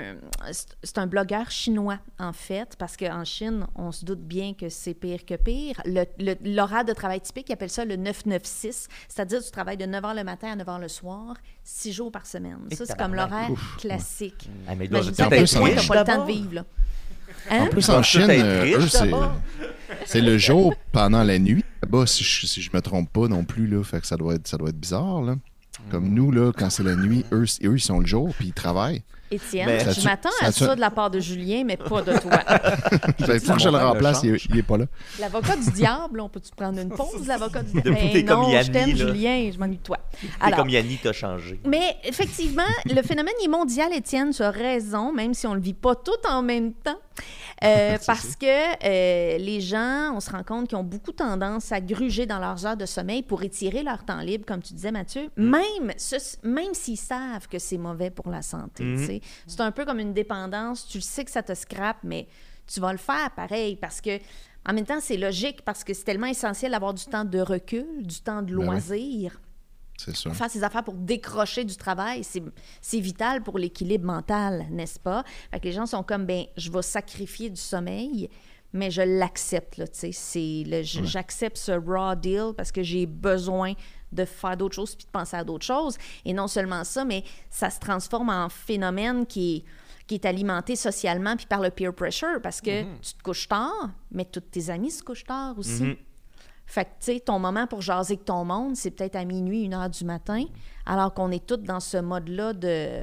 un blogueur chinois, en fait, parce qu'en Chine, on se doute bien que c'est pire que pire. L'horaire de travail typique, ils appellent ça le 9-9-6, c'est-à-dire tu travailles de 9h le matin à 9h le soir, 6 jours par semaine. Et Ça, c'est comme tabarnak. l'horaire classique. Ah, mais il doit Imagine tout ça, être à quel plus, point en t'as pas le temps de d'abord. vivre, là. Hein? En plus, Ils en doivent Chine, tout être riches, eux, d'abord. c'est le jour pendant la nuit. Là-bas, si je me trompe pas non plus, là, fait que ça doit être bizarre. Là. Comme nous, là, quand c'est la nuit, eux, ils sont le jour, puis ils travaillent. Étienne, Mais je m'attends à ça de la part de Julien, mais pas de toi. Il faut que je le mon père le remplace, il change. est pas là. L'avocat du diable, on peut-tu prendre une pause, l'avocat du diable? Depuis que t'es Ben comme non, Yanni, je t'aime, là. Julien, je m'ennuie de toi. C'est Alors, comme Yannick t'a changé. mais effectivement, le phénomène est mondial, Étienne, tu as raison, même si on ne le vit pas tout en même temps. Parce que les gens, on se rend compte qu'ils ont beaucoup tendance à gruger dans leurs heures de sommeil pour étirer leur temps libre, comme tu disais, Mathieu, même s'ils savent que c'est mauvais pour la santé. Tu sais. C'est un peu comme une dépendance. Tu le sais que ça te scrape, mais tu vas le faire pareil parce que en même temps, c'est logique parce que c'est tellement essentiel d'avoir du temps de recul, du temps de Ben oui. loisir. C'est ça. Faire ses affaires pour décrocher du travail, c'est vital pour l'équilibre mental, n'est-ce pas? Fait que les gens sont comme, ben, je vais sacrifier du sommeil, mais je l'accepte, là, tu sais. J'accepte ce raw deal parce que j'ai besoin de faire d'autres choses puis de penser à d'autres choses. Et non seulement ça, mais ça se transforme en phénomène qui est alimenté socialement puis par le peer pressure parce que tu te couches tard, mais tous tes amis se couchent tard aussi. Fait que, tu sais, ton moment pour jaser avec ton monde, c'est peut-être à minuit, 1 heure du matin, alors qu'on est tous dans ce mode-là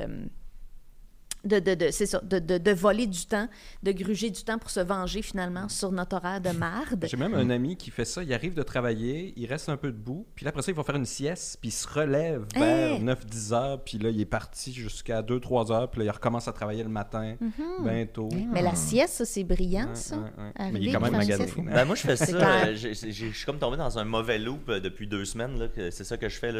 de voler du temps, de gruger du temps pour se venger finalement sur notre horaire de marde. J'ai même un ami qui fait ça. Il arrive de travailler, il reste un peu debout, puis là, après ça, il va faire une sieste, puis il se relève vers 9-10 heures, puis là, il est parti jusqu'à 2-3 heures, puis là, il recommence à travailler le matin, bientôt. Mais la sieste, ça, c'est brillant, ça. Mais il est quand même magané. Ben, moi, je fais C'est ça. clair. Je suis comme tombé dans un mauvais loop depuis 2 semaines. Là, c'est ça que je fais. Là,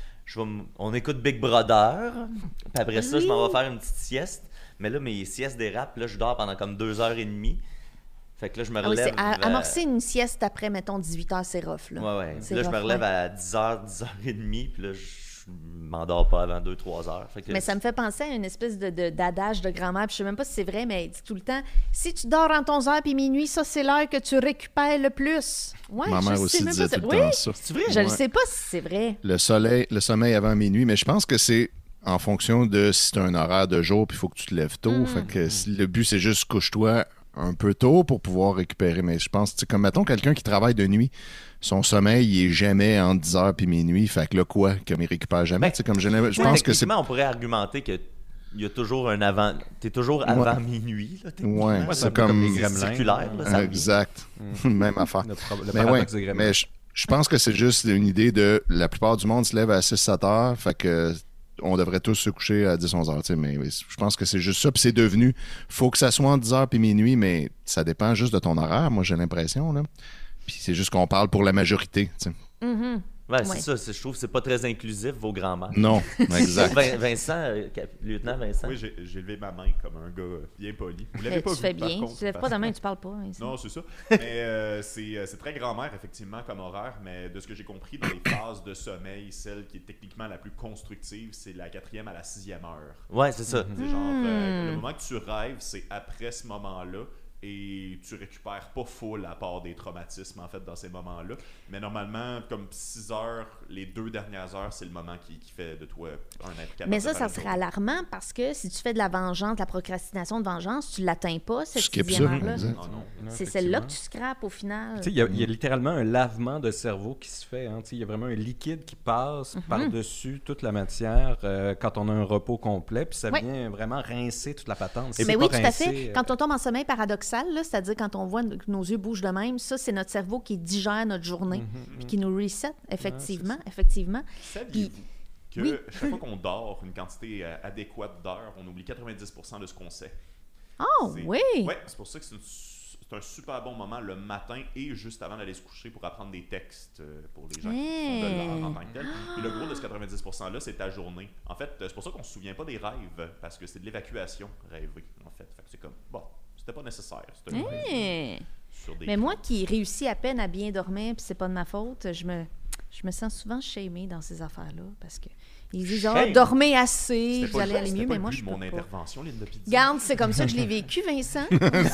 on écoute Big Brother. Puis après ça, je m'en vais faire une petite sieste. Mais là, mes siestes dérapent. Là, je dors pendant comme 2h30. Fait que là, je me relève. Amorcer une sieste après, mettons, 18h, c'est rough. Là. Ouais. C'est Là, je me rough, relève ouais. à 10h, 10h30. Puis là, je m'endors pas avant 2-3 heures. Fait que Mais ça me fait penser à une espèce d'adage de grand-mère, puis je sais même pas si c'est vrai, mais elle dit tout le temps, si tu dors entre 11h puis minuit, ça, c'est l'heure que tu récupères le plus. Ouais, Ma mère je aussi sais même disait pas tout le oui, temps ça. C'est vrai? je ne sais pas si c'est vrai. Le sommeil avant minuit, mais je pense que c'est en fonction de si tu as un horaire de jour puis il faut que tu te lèves tôt. Fait que le but, c'est juste couche-toi un peu tôt pour pouvoir récupérer. Mais je pense, c'est comme, mettons, quelqu'un qui travaille de nuit, son sommeil, il est jamais entre 10h puis minuit. Fait que là, quoi? Comme il récupère jamais. Ben, C'est comme je pense que c'est... Techniquement, on pourrait argumenter que il y a toujours un avant. T'es toujours avant minuit, là. Ouais, Ouais, c'est comme comme... les gremlins. circulaire, là, ça Exact. Même affaire. Le Mais ouais, paradoxe des gremlins. mais je pense que c'est juste une idée de la plupart du monde se lève à 6-7 heures, fait que on devrait tous se coucher à 10-11 heures, tu sais, mais je pense que c'est juste ça, puis c'est devenu, faut que ça soit entre 10 heures puis minuit, mais ça dépend juste de ton horaire, moi j'ai l'impression, là. Puis c'est juste qu'on parle pour la majorité, tu sais. Ouais, Ouais. c'est ça. Je trouve que c'est pas très inclusif, vos grands-mères. Non, exact. Vincent, lieutenant Vincent. Oui, j'ai levé ma main comme un gars bien poli. Vous l'avez pas Tu vu, fais par bien. contre, Tu lèves pas parce- ta main, tu parles pas. Hein, Non, c'est ça. Mais c'est très grand-mère, effectivement, comme horaire. Mais de ce que j'ai compris, dans les phases de sommeil, celle qui est techniquement la plus constructive, c'est la 4e à la 6e heure. Ouais, c'est ça. C'est genre, le moment que tu rêves, c'est après ce moment-là. Et tu récupères pas full à part des traumatismes, en fait, dans ces moments-là. Mais normalement, comme 6 heures, les 2 dernières heures, c'est le moment qui fait de toi un être capable Mais de ça faire une serait journée. alarmant parce que si tu fais de la vengeance, de la procrastination de vengeance, tu l'atteins pas, cette Skip 6e ça, heure-là. exact. Ah non. C'est celle-là que tu scrapes au final. Tu sais, il y a littéralement un lavement de cerveau qui se fait. Hein. Tu sais, il y a vraiment un liquide qui passe par-dessus toute la matière quand on a un repos complet, puis ça Ouais. vient vraiment rincer toute la patente. Mais C'est oui, pas tout à fait. rincer, Quand on tombe en sommeil paradoxal, là, c'est-à-dire quand on voit que nos yeux bougent de même, ça, c'est notre cerveau qui digère notre journée puis qui nous reset, effectivement. effectivement. Saviez-vous que Oui. chaque fois qu'on dort une quantité adéquate d'heures, on oublie 90% de ce qu'on sait? Oh, C'est- oui! Ouais, c'est pour ça que c'est un super bon moment le matin et juste avant d'aller se coucher pour apprendre des textes pour les gens qui font de l'art en tant que tel. Et le gros de ce 90%-là, c'est ta journée. En fait, c'est pour ça qu'on se souvient pas des rêves, parce que c'est de l'évacuation rêvée, en fait. Fait que c'est comme, bon, c'était pas nécessaire. C'était un rêve Hein. sur des Mais moi qui réussis à peine à bien dormir, puis c'est pas de ma faute, je me sens souvent shamée dans ces affaires-là parce que ils disent Shame? « dormez assez, C'était vous pas allez le- aller c'était mieux », pas mais le moi but je de peux mon pas. intervention, Linda Pizzi. Garde, c'est comme ça que je l'ai vécu, Vincent.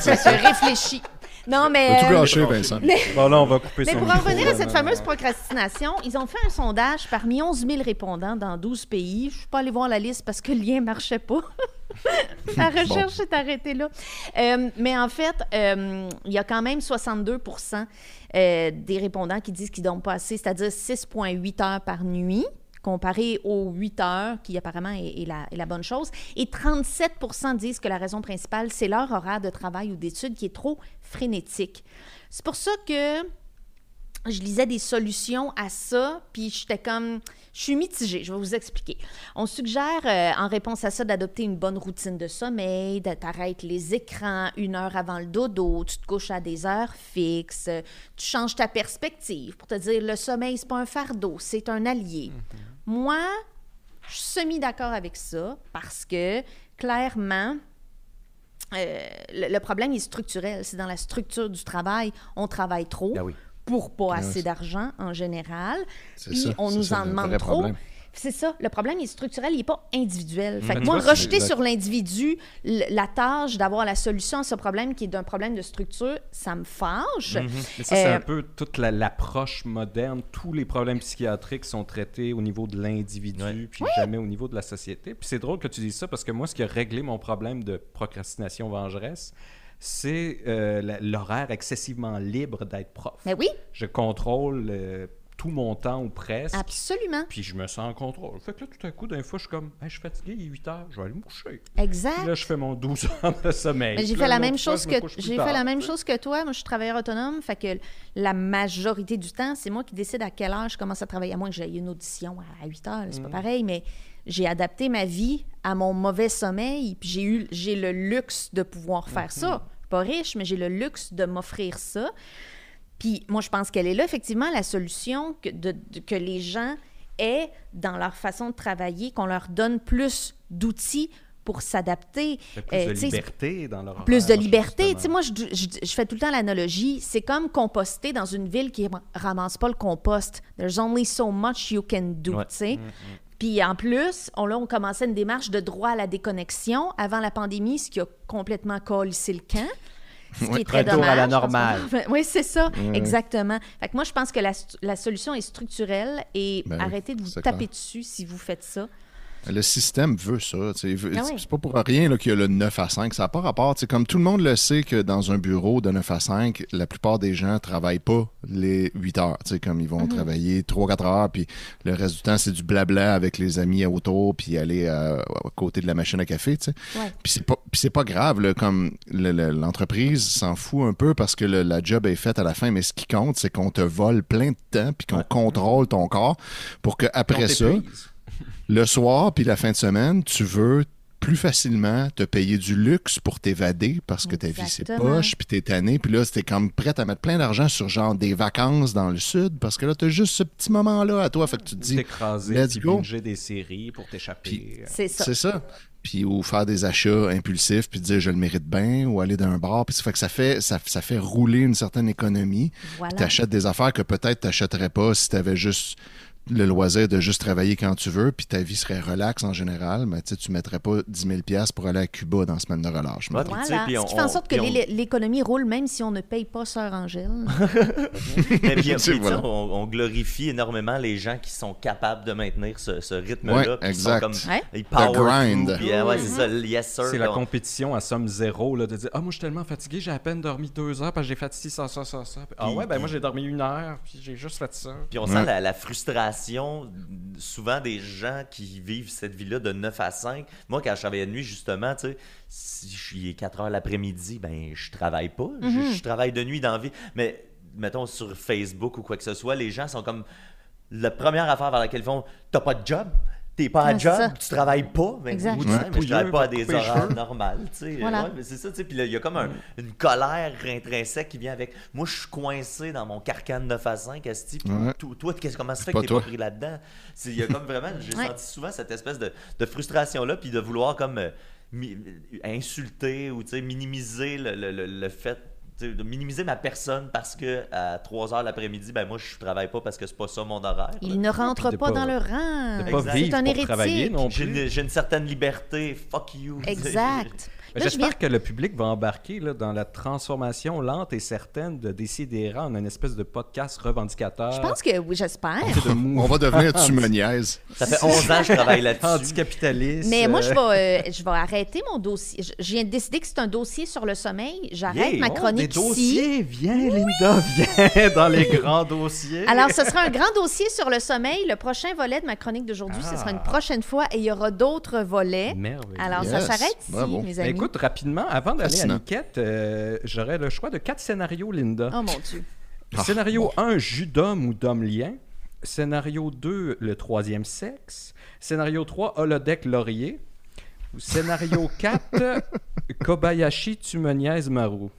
Je réfléchis. Non, mais... T'as tout gâché, Vincent. Bon, là, on va couper Mais son pour en micro, revenir à là, cette non, fameuse non. procrastination, ils ont fait un sondage parmi 11 000 répondants dans 12 pays. Je ne suis pas allée voir la liste parce que le lien ne marchait pas. La recherche s'est arrêtée là. Mais en fait, il y a quand même 62 des répondants qui disent qu'ils ne dorment pas assez, c'est-à-dire 6,8 heures par nuit, comparé aux 8 heures, qui apparemment est la bonne chose. Et 37 disent que la raison principale, c'est leur horaire de travail ou d'études qui est trop frénétique. C'est pour ça que je lisais des solutions à ça, puis j'étais comme... Je suis mitigée, je vais vous expliquer. On suggère, en réponse à ça, d'adopter une bonne routine de sommeil, de t'arrêter les écrans 1 heure avant le dodo, tu te couches à des heures fixes, tu changes ta perspective pour te dire le sommeil, c'est pas un fardeau, c'est un allié. Moi, je suis semi-d'accord avec ça parce que, clairement... le problème est structurel. C'est dans la structure du travail. On travaille trop Ah oui. pour pas Ah assez oui. d'argent en général. C'est Puis ça, on c'est nous ça, en le demande vrai trop. problème. C'est ça. Le problème, il est structurel, il n'est pas individuel. Fait que tu moi, vois, rejeter c'est sur l'individu la tâche d'avoir la solution à ce problème qui est d'un problème de structure, ça me fâche. Mais ça, c'est un peu toute l'approche moderne. Tous les problèmes psychiatriques sont traités au niveau de l'individu, puis jamais au niveau de la société. Puis c'est drôle que tu dises ça, parce que moi, ce qui a réglé mon problème de procrastination vengeresse, c'est l'horaire excessivement libre d'être prof. Mais oui, Je contrôle tout mon temps ou presque. absolument. Puis je me sens en contrôle. Fait que là, tout à coup, d'un fois, je suis comme, hey, je suis fatigué, il est 8 heures, je vais aller me coucher. Exact. Puis là, je fais mon 12 heures de sommeil. Mais j'ai Puis fait là, la même l'autre fois, chose je me que couche plus j'ai tard, fait la même tu sais. chose que toi. Moi, je suis travailleur autonome, fait que la majorité du temps, c'est moi qui décide à quelle heure je commence à travailler. À moins que j'aie une audition à 8 heures, c'est pas pareil, mais j'ai adapté ma vie à mon mauvais sommeil, puis j'ai le luxe de pouvoir faire ça. Je suis pas riche, mais j'ai le luxe de m'offrir ça. Puis moi, je pense qu'elle est là, effectivement, la solution que les gens aient dans leur façon de travailler, qu'on leur donne plus d'outils pour s'adapter. Plus de tu sais, liberté dans leur plus de horaire, liberté. Tu sais, justement. moi, je fais tout le temps l'analogie. C'est comme composter dans une ville qui ramasse pas le compost. There's only so much you can do, Ouais. tu sais. Puis en plus, on commençait une démarche de droit à la déconnexion avant la pandémie, ce qui a complètement collissé le camp. Ce qui est très Retour dommage. à la normale. Oui, c'est ça, exactement. Fait que moi, je pense que la solution est structurelle et Ben oui, arrêtez de vous c'est taper clair. dessus si vous faites ça. Le système veut ça. Tu sais, Ah oui. C'est pas pour rien là, qu'il y a le 9 à 5. Ça n'a pas rapport. Tu sais, comme tout le monde le sait que dans un bureau de 9 à 5, la plupart des gens ne travaillent pas les 8 heures. Tu sais, comme ils vont travailler 3-4 heures, puis le reste du temps, c'est du blabla avec les amis autour, puis aller à côté de la machine à café. Tu sais. Ouais. Puis c'est pas grave. Là, comme l'entreprise s'en fout un peu parce que la job est faite à la fin, mais ce qui compte, c'est qu'on te vole plein de temps, puis qu'on contrôle ton corps pour qu'après On ça, t'épuise. le soir puis la fin de semaine, tu veux plus facilement te payer du luxe pour t'évader parce que ta vie c'est Exactement. poche puis t'es tanné puis là t'es comme prête à mettre plein d'argent sur genre des vacances dans le sud parce que là t'as juste ce petit moment là à toi fait que tu te dis T'écraser, let's puis go. binger des séries pour t'échapper. C'est ça. c'est ça puis ou faire des achats impulsifs puis dire je le mérite bien ou aller dans un bar puis ça fait que ça fait rouler une certaine économie Voilà. puis t'achètes des affaires que peut-être t'achèterais pas si t'avais juste le loisir de juste travailler quand tu veux, puis ta vie serait relaxe en général, mais tu ne mettrais pas 10 000 $ pour aller à Cuba dans la semaine de relâche. Ouais, puis tu sais, Voilà. puis Ce qui fait en sorte que puis l'économie roule même si on ne paye pas Sœur Angèle. Mais puis, Tu sais, puis, tu sais, voilà. on glorifie énormément les gens qui sont capables de maintenir ce rythme-là. Ouais, puis qui sont exact. comme, Ouais. ils power grind. through, puis, ouais, c'est ça, le yes sir. C'est la là. compétition à somme zéro, là, de dire « Ah, moi, je suis tellement fatigué, j'ai à peine dormi 2 heures parce que j'ai fait ci, ça. Ah ouais, ben moi, j'ai dormi 1 heure, puis j'ai juste fait ça. » Puis on sent la frustration souvent des gens qui vivent cette vie-là de 9 à 5. Moi, quand je travaillais de nuit, justement, tu sais, si il est 4 heures l'après-midi, ben je travaille pas. Je travaille de nuit dans la vie. Mais mettons sur Facebook ou quoi que ce soit, les gens sont comme la première affaire vers laquelle ils font « T'as pas de job? T'es pas à Ouais, c'est ça. job? Tu travailles pas? » Ben, Exact. oui, Ouais. mais je travaille pas à Pouilleux, des va couper les horaires cheveux. normales. Tu sais. Voilà. Ouais, mais c'est ça, tu sais. Puis là, il y a comme une colère intrinsèque qui vient avec « Moi, je suis coincé dans mon carcan de 9 à 5, esti. Puis Ouais. toi, comment ça fait pas que t'es toi. pas pris là-dedans? » Il y a comme vraiment, j'ai Ouais. senti souvent cette espèce de frustration-là, puis de vouloir comme insulter ou tu sais, minimiser le fait, tu sais, de minimiser ma personne parce que à 3 heures l'après-midi, ben moi je travaille pas parce que c'est pas ça mon horaire. Il ne rentre de pas pas- dans le rang. De pas Exact. vivre C'est un pour travailler hérétique. non J'ai plus. une certaine liberté, fuck you. Exact. Mais Là, je j'espère viens- que le public va embarquer là, dans la transformation lente et certaine de Décidera en une espèce de podcast revendicateur. Je pense que oui, j'espère. de On va devenir Tumoniaise. Ça fait 11 ans que je travaille là-dessus. Anticapitaliste. Mais moi, je vais arrêter mon dossier. Je viens de décider que c'est un dossier sur le sommeil. J'arrête Yeah. ma Des chronique ici. dossiers, viens Linda, viens dans les grands dossiers. Alors, ce sera un grand dossier sur le sommeil. Le prochain volet de ma chronique d'aujourd'hui, ce sera une prochaine fois et il y aura d'autres volets. Merveilleux. Alors, ça Yes. s'arrête ici, Bravo. mes Ben, amis. écoute, rapidement, avant d'aller à Fascinant. l'enquête, j'aurais le choix de 4 scénarios, Linda. Oh mon Dieu. Scénario 1, jus d'homme ou d'homme-lien. Scénario 2, le troisième sexe. Scénario 3, holodeck laurier. Ou scénario 4, Kobayashi Tumoniaise Maru.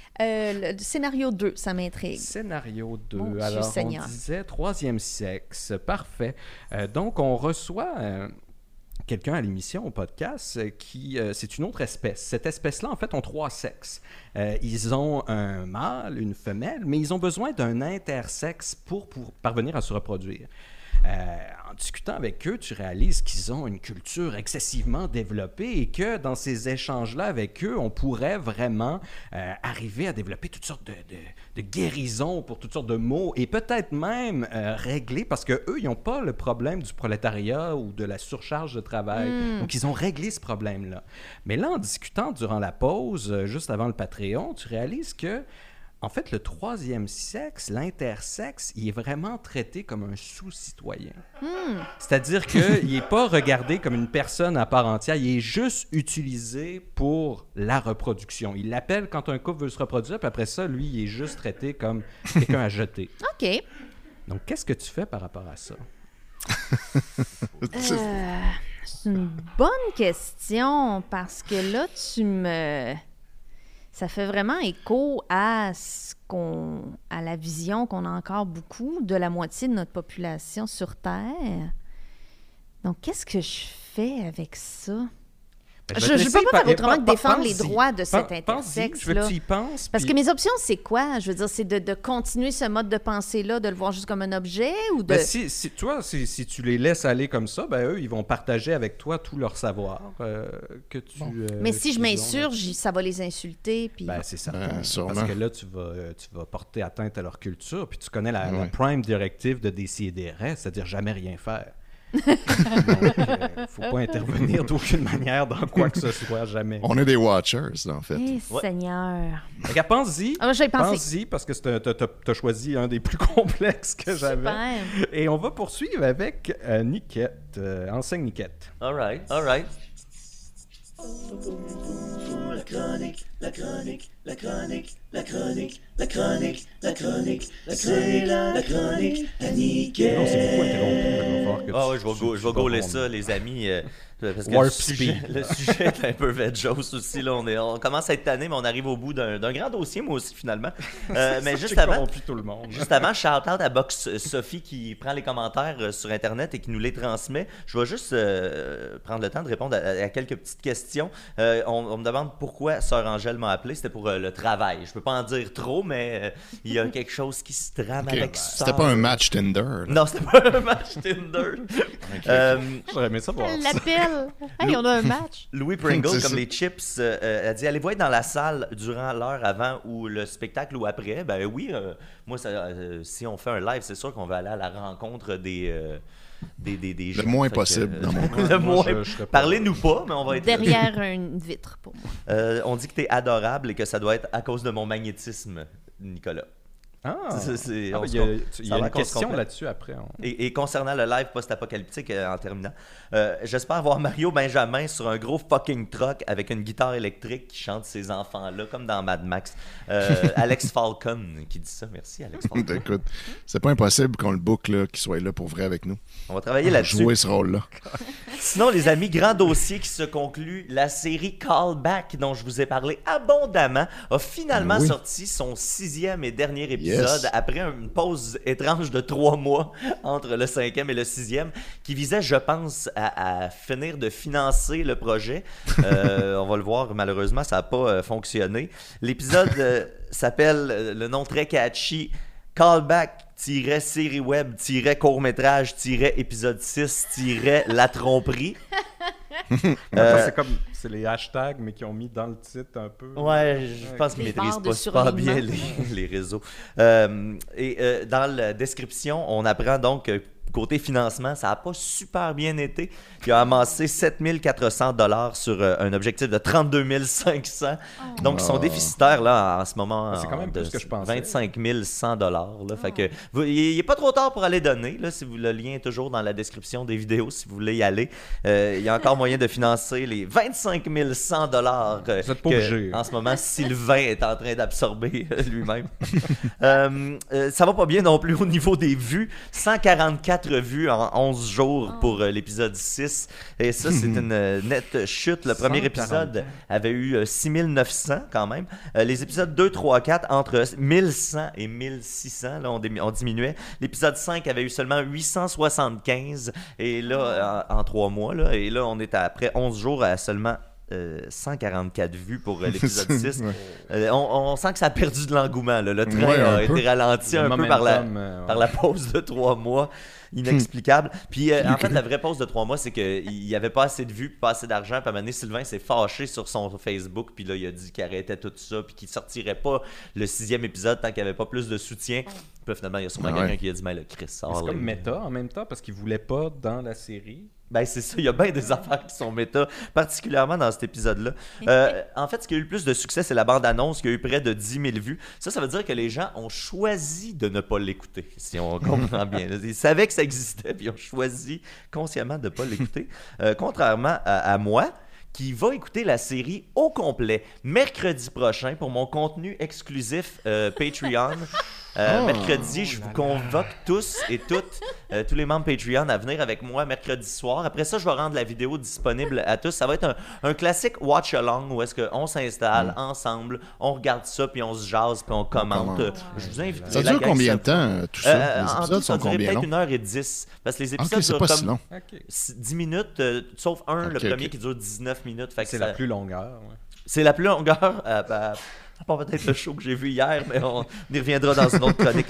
Le scénario 2, ça m'intrigue. Scénario 2. Mon Dieu Alors, Seigneur. on disait troisième sexe. Parfait. Donc, on reçoit quelqu'un à l'émission, au podcast, qui c'est une autre espèce. Cette espèce-là, en fait, ont 3 sexes. Ils ont un mâle, une femelle, mais ils ont besoin d'un intersexe pour parvenir à se reproduire. en discutant avec eux, tu réalises qu'ils ont une culture excessivement développée et que dans ces échanges-là avec eux, on pourrait vraiment arriver à développer toutes sortes de guérisons pour toutes sortes de maux et peut-être même régler, parce qu'eux, ils n'ont pas le problème du prolétariat ou de la surcharge de travail. Donc, ils ont réglé ce problème-là. Mais là, en discutant durant la pause, juste avant le Patreon, tu réalises que en fait, le troisième sexe, l'intersexe, il est vraiment traité comme un sous-citoyen. C'est-à-dire qu'il n'est pas regardé comme une personne à part entière, il est juste utilisé pour la reproduction. Il l'appelle quand un couple veut se reproduire, puis après ça, lui, il est juste traité comme quelqu'un à jeter. OK. Donc, qu'est-ce que tu fais par rapport à ça? C'est une bonne question parce que là, ça fait vraiment écho à à la vision qu'on a encore beaucoup de la moitié de notre population sur Terre. Donc, qu'est-ce que je fais avec ça? Ben, Je ne peux pas faire autrement que défendre les droits de cet intersexe. Je veux que tu y penses. Parce que mes options, c'est quoi? Je veux dire, c'est de continuer ce mode de pensée-là, de le voir juste comme un objet ou de... Ben, si tu les laisses aller comme ça, ben eux, ils vont partager avec toi tout leur savoir que tu... Mais si je qu'ils ont. m'insurge, ça va les insulter. Puis... Ben, c'est certain. sûrement. Parce que là, tu vas porter atteinte à leur culture. Puis tu connais la Ouais. prime directive de DCDR, c'est-à-dire jamais rien faire. Donc, faut pas intervenir d'aucune manière dans quoi que ce soit, jamais. On est des watchers, en fait. Eh, Ouais. Seigneur. Regarde, pense-y. Ah, j'avais pensé. Pense-y, parce que t'as choisi un des plus complexes que j'avais. Super. Et on va poursuivre avec Niquette, enseigne Niquette. All right. Non, c'est beaucoup interrompu. Il va falloir que Ah ouais, tu je vais gauler rebondis. ça, les amis. Parce que Warp le sujet speed. est un peu vegos aussi. Là, on commence à être tanné, mais on arrive au bout d'un grand dossier, moi aussi, finalement. Mais juste J'ai avant, corrompu tout le monde. Juste avant, shout-out à Box Sophie qui prend les commentaires sur Internet et qui nous les transmet. Je vais juste prendre le temps de répondre à quelques petites questions. On me demande pourquoi Sœur Angèle m'a appelé. C'était pour le travail. Je peux pas en dire trop, mais il y a quelque chose qui se trame Ok. avec ça. C'était pas un match Tinder. là. Non, c'était pas un match Tinder. J'aurais aimé savoir ça. L'appel. Hey, on a un match. Louis Pringle, C'est comme ça. les chips, a dit allez-vous être dans la salle durant l'heure avant ou le spectacle ou après? Ben oui, moi, si on fait un live, c'est sûr qu'on va aller à la rencontre des gens. Le moins Fait que, possible, dans mon cas. le Moi, moins. je serais pas- Parlez-nous pas, mais on va être Derrière une vitre, pour moi. On dit que t'es adorable et que ça doit être à cause de mon magnétisme, Nicolas. Ah, C'est- Ah, on ben, se il y a, com- il y ça a a l'air une qu'on se question complète. là-dessus après. Et concernant le live post-apocalyptique, en terminant, j'espère voir Mario Benjamin sur un gros fucking truck avec une guitare électrique qui chante ces enfants-là, comme dans Mad Max. Alex Falcon qui dit ça. Merci, Alex Falcon. Écoute, c'est pas impossible qu'on le book, là, qu'il soit là pour vrai avec nous. On va travailler là-dessus. Jouer ce rôle-là. Sinon, les amis, grand dossier qui se conclut. La série Callback, dont je vous ai parlé abondamment, a finalement Oui. sorti son 6e et dernier épisode Yes. après une pause étrange de 3 mois entre le 5e et le 6e, qui visait, je pense, à finir de financer le projet. On va le voir, malheureusement, ça n'a pas fonctionné. L'épisode s'appelle, le nom très catchy, Callback-série web-court-métrage-épisode 6-la tromperie. C'est les hashtags, mais qui ont mis dans le titre un peu. Ouais, je pense qu'ils Les maîtrisent barres de pas super bien surlignement. les réseaux. Dans la description, on apprend donc que côté financement, ça n'a pas super bien été. Il a amassé 7 400 $ sur un objectif de 32 500. Donc, ils sont déficitaires là, en ce moment. C'est quand même de plus que je pensais. 25 100 $. Là. Fait que, il n'est pas trop tard pour aller donner. Là, si le lien est toujours dans la description des vidéos, si vous voulez y aller. Il y a encore moyen de financer les 25 100 $. Vous êtes pas obligé. En ce moment, Sylvain est en train d'absorber lui-même. Ça va pas bien non plus au niveau des vues. 144 vues en 11 jours pour l'épisode 6. Et ça, c'est une nette chute. Le premier 144. épisode avait eu 6900 quand même. Les épisodes 2, 3, 4, entre 1100 et 1600, là, on diminuait. L'épisode 5 avait eu seulement 875. Et là, en 3 mois, là, et là, on est après 11 jours à seulement 144 vues pour l'épisode 6. Ouais. On sent que ça a perdu de l'engouement. Là. Le train Ouais, a un peu. été ralenti Le un peu par momentum, la pause de 3 mois. Inexplicable. Puis en fait, la vraie pause de 3 mois, c'est qu'il n'y avait pas assez de vues, pas assez d'argent. Puis à un moment donné, Sylvain s'est fâché sur son Facebook. Puis là, il a dit qu'il arrêtait tout ça. Puis qu'il sortirait pas le 6e épisode tant qu'il n'y avait pas plus de soutien. Puis finalement, il y a sûrement quelqu'un qui a dit mais le Chris sort. C'est comme méta en même temps parce qu'il voulait pas dans la série. Ben c'est ça, il y a bien des affaires qui sont méta, particulièrement dans cet épisode-là. En fait, ce qui a eu le plus de succès, c'est la bande-annonce qui a eu près de 10 000 vues. Ça veut dire que les gens ont choisi de ne pas l'écouter, si on comprend bien. Ils savaient que ça existait, puis ils ont choisi consciemment de ne pas l'écouter. Contrairement à moi, qui va écouter la série au complet mercredi prochain pour mon contenu exclusif Patreon. Mercredi, je vous convoque tous et toutes, tous les membres Patreon, à venir avec moi mercredi soir. Après ça, je vais rendre la vidéo disponible à tous. Ça va être un classique watch-along où est-ce qu'on s'installe ensemble, on regarde ça, puis on se jase, puis on commente. Je vous invite. Ça dure combien de temps, tout ça? Les En épisodes tout, ça sont durait combien peut-être longs? 1h10. Parce que les épisodes Ok, c'est durent pas comme si long. 10 minutes, sauf le Ok, premier ok. qui dure 19 minutes. Fait que C'est ça- la plus longueur. Ouais. C'est la plus longueur. À part peut-être le show que j'ai vu hier, mais on y reviendra dans une autre chronique.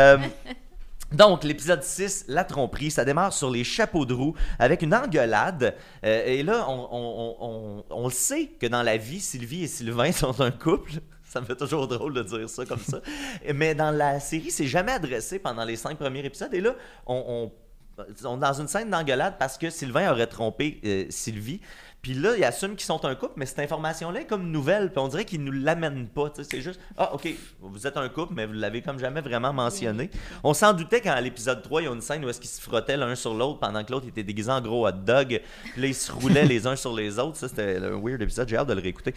Donc, l'épisode 6, la tromperie, ça démarre sur les chapeaux de roue avec une engueulade. Et là, on le sait que dans la vie, Sylvie et Sylvain sont un couple. Ça me fait toujours drôle de dire ça comme ça. Mais dans la série, c'est jamais adressé pendant les 5 premiers épisodes. Et là, on est dans une scène d'engueulade parce que Sylvain aurait trompé Sylvie. Puis là, ils assument qu'ils sont un couple, mais cette information-là est comme nouvelle. Puis on dirait qu'ils ne nous l'amènent pas. Tu sais, c'est juste, OK, vous êtes un couple, mais vous l'avez comme jamais vraiment mentionné. On s'en doutait quand à l'épisode 3, il y a une scène où est-ce qu'ils se frottaient l'un sur l'autre pendant que l'autre était déguisé en gros hot dog. Puis là, ils se roulaient les uns sur les autres. Ça, c'était un weird épisode. J'ai hâte de le réécouter.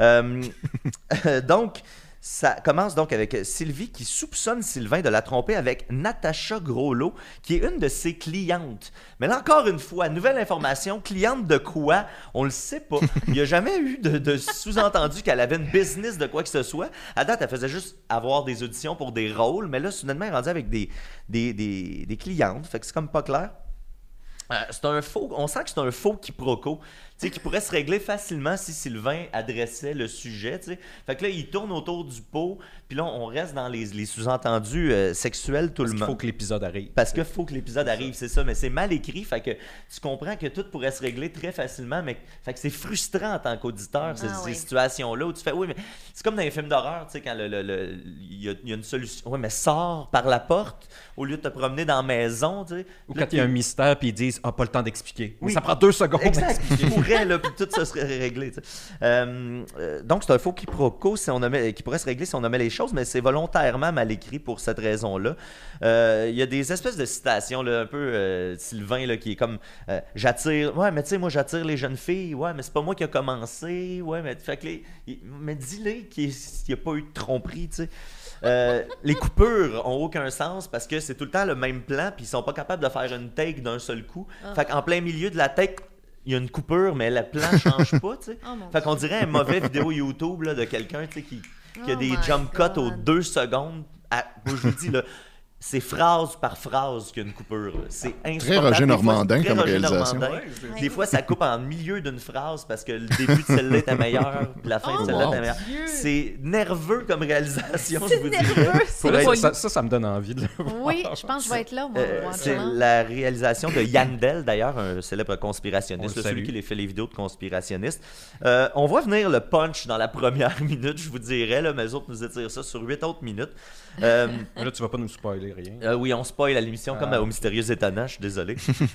Donc, ça commence donc avec Sylvie qui soupçonne Sylvain de la tromper avec Natacha Groslot, qui est une de ses clientes. Mais là, encore une fois, nouvelle information, cliente de quoi? On le sait pas. Il n'y a jamais eu de sous-entendu qu'elle avait une business de quoi que ce soit. À date, elle faisait juste avoir des auditions pour des rôles, mais là, soudainement, elle est rendue avec des clientes. Fait que c'est comme pas clair. C'est un faux, on sent que c'est un faux quiproquo, tu sais, qui pourrait se régler facilement si Sylvain adressait le sujet, tu sais. Fait que là, il tourne autour du pot, puis là, on reste dans les sous-entendus sexuels tout Parce le qu'il monde. faut que l'épisode arrive. Parce qu'il faut que l'épisode arrive, c'est ça, mais c'est mal écrit, fait que tu comprends que tout pourrait se régler très facilement, mais fait que c'est frustrant en tant qu'auditeur, ces situations-là, où tu fais, oui, mais c'est comme dans les films d'horreur, tu sais, quand il y a une solution, oui, mais sors par la porte, au lieu de te promener dans la maison, tu sais. Ou Là, quand il y a un mystère, puis ils disent pas le temps d'expliquer. Oui. Ça prend 2 secondes. Exact, il pourrait, là, puis tout ça serait réglé. Tu sais. Donc, c'est un faux quiproquo qui pourrait se régler si on nommait les choses, mais c'est volontairement mal écrit pour cette raison-là. Il y a des espèces de citations, là, un peu Sylvain, là, qui est comme j'attire, ouais, mais tu sais, moi, j'attire les jeunes filles, ouais, mais c'est pas moi qui a commencé, ouais, mais, fait que mais dis-les qu'il n'y a pas eu de tromperie, tu sais. Les coupures ont aucun sens parce que c'est tout le temps le même plan puis ils sont pas capables de faire une take d'un seul coup. Fait qu'en plein milieu de la take, il y a une coupure mais le plan change pas, tu sais. Fait qu'on dirait un mauvais vidéo YouTube là, de quelqu'un, tu sais, qui a des jump cuts aux 2 secondes. Moi, je vous dis là, c'est phrase par phrase qu'il y a une coupure. Là. C'est insupportable. Très Roger Normandin comme Roger réalisation. Normandin. Des fois, ça coupe en milieu d'une phrase parce que le début de celle-là était meilleur, puis la fin de celle-là était meilleure. C'est nerveux comme réalisation, je vous dis. Ça me donne envie de le voir. Oui, je pense que je vais être là, moi. C'est la réalisation de Yandel, d'ailleurs, un célèbre conspirationniste, On le celui salue. qui fait les vidéos de conspirationnistes. On voit venir le punch dans la première minute, je vous dirais, là, mais les autres nous étirent ça sur 8 autres minutes. Là, tu vas pas nous spoiler rien. Oui, on spoil à l'émission comme au Mystérieux Étonnant, je suis désolé.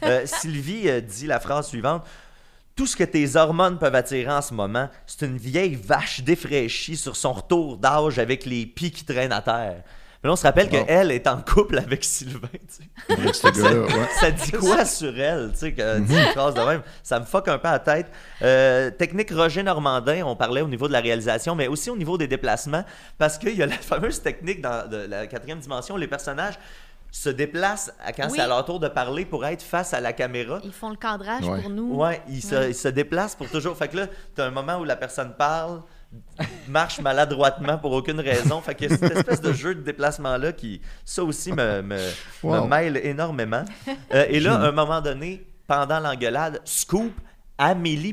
Sylvie dit la phrase suivante. Tout ce que tes hormones peuvent attirer en ce moment, c'est une vieille vache défraîchie sur son retour d'âge avec les pieds qui traînent à terre. Mais là, on se rappelle qu'elle est en couple avec Sylvain. Tu sais. Avec ce gars-là, ouais. Ça dit quoi sur elle, tu sais, que dit une phrase de même? Ça me fuck un peu la tête. Technique Roger Normandin, on parlait au niveau de la réalisation, mais aussi au niveau des déplacements, parce qu'il y a la fameuse technique de la 4e dimension, les personnages se déplacent quand c'est à leur tour de parler pour être face à la caméra. Ils font le cadrage Ouais. pour nous. Ouais, ils se déplacent pour toujours. Fait que là, t'as un moment où la personne parle, marche maladroitement pour aucune raison. Fait que cette espèce de jeu de déplacement-là qui, ça aussi, me Wow. mêle énormément. Et là, à un moment donné, pendant l'engueulade, scoop, Amélie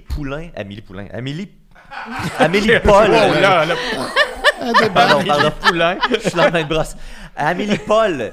Paul. Pardon. Poulain. Je suis dans la main de brosse. Amélie Paul,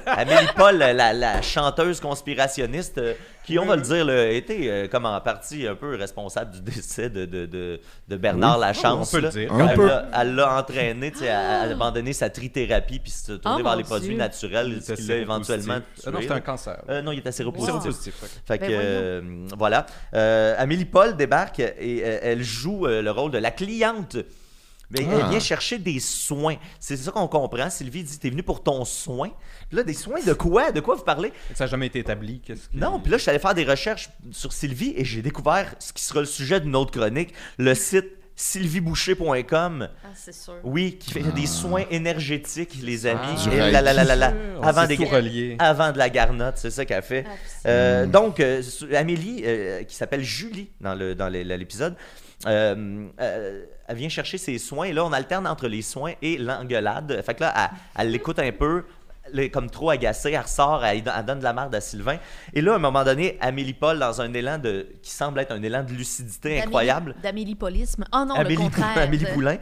la chanteuse conspirationniste, qui, on va le dire, là, était comme en partie un peu responsable du décès de Bernard Lachance. On peut le là. dire. Un peu. Elle l'a entraîné à abandonner sa trithérapie puis se tourner vers mon les produits Dieu. naturels, ce qui l'a éventuellement tué. Non, c'était un cancer. Non, il était séropositif. Séropositif, ok. Fait que, Ben voilà. Amélie Paul débarque et elle joue le rôle de la cliente. Mais elle vient chercher des soins. C'est ça qu'on comprend. Sylvie dit, t'es venu pour ton soin. Puis là, des soins de quoi? De quoi vous parlez? Ça n'a jamais été établi. Non, puis là, je suis allé faire des recherches sur Sylvie et j'ai découvert ce qui sera le sujet d'une autre chronique, le site sylvieboucher.com. Ah, c'est sûr. Oui, qui fait des soins énergétiques, les amis. Du Et Reiki. avant, C'est tout relié. avant de la garnotte, c'est ça qu'elle fait. Donc, Amélie, qui s'appelle Julie dans l'épisode, elle vient chercher ses soins. Et là, on alterne entre les soins et l'engueulade. Fait que là, elle l'écoute un peu. Elle est comme trop agacée, elle ressort, elle donne de la merde à Sylvain. Et là, à un moment donné, Amélie Paul, dans un élan qui semble être un élan de lucidité incroyable. D'amélipolisme. Oh non, le contraire. Amélie Poulain.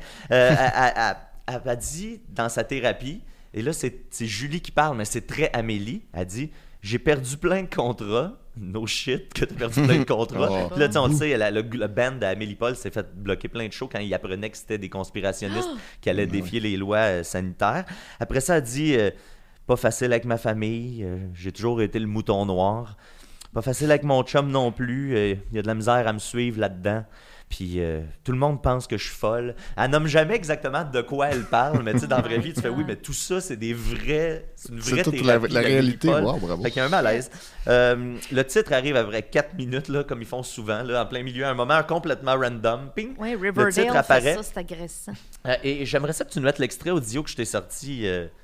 Elle dit dans sa thérapie, et là, c'est Julie qui parle, mais c'est très Amélie. Elle dit, j'ai perdu plein de contrats. No shit, que t'as perdu plein de contrats. Oh. Puis là, tu sais, on le sait, le band d'Amélie Paul s'est fait bloquer plein de shows quand il apprenait que c'était des conspirationnistes qui allaient défier les lois sanitaires. Après ça, elle dit pas facile avec ma famille, j'ai toujours été le mouton noir. Pas facile avec mon chum non plus, il y a de la misère à me suivre là-dedans. Puis tout le monde pense que je suis folle. Elle nomme jamais exactement de quoi elle parle, mais tu sais, dans la vraie vie, tu fais oui, mais tout ça, c'est une vraie C'est toute thérapie la réalité. Paul. Wow, bravo. Fait qu'il y a un malaise. Le titre arrive après 4 minutes, là, comme ils font souvent, là, en plein milieu, un moment complètement random. Ping! Oui, Le Riverdale titre fait apparaît. ça, c'est agressant. Et j'aimerais ça que tu nous mettes l'extrait audio que je t'ai sorti,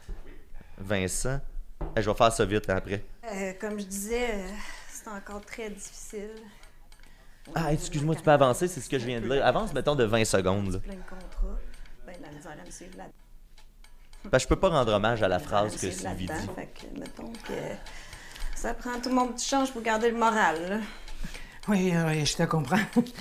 Vincent. Je vais faire ça vite après. Comme je disais, c'est encore très difficile. Ah, excuse-moi, tu peux avancer, c'est ce que je viens de dire. Avance, mettons, de 20 secondes. Là. Plein de contrats. Ben, la misère à me suivre là-dedans. Parce que je peux pas rendre hommage à la phrase que Sylvie dit. Fait que, mettons que ça prend tout mon petit change pour garder le moral, là. Oui, je te comprends.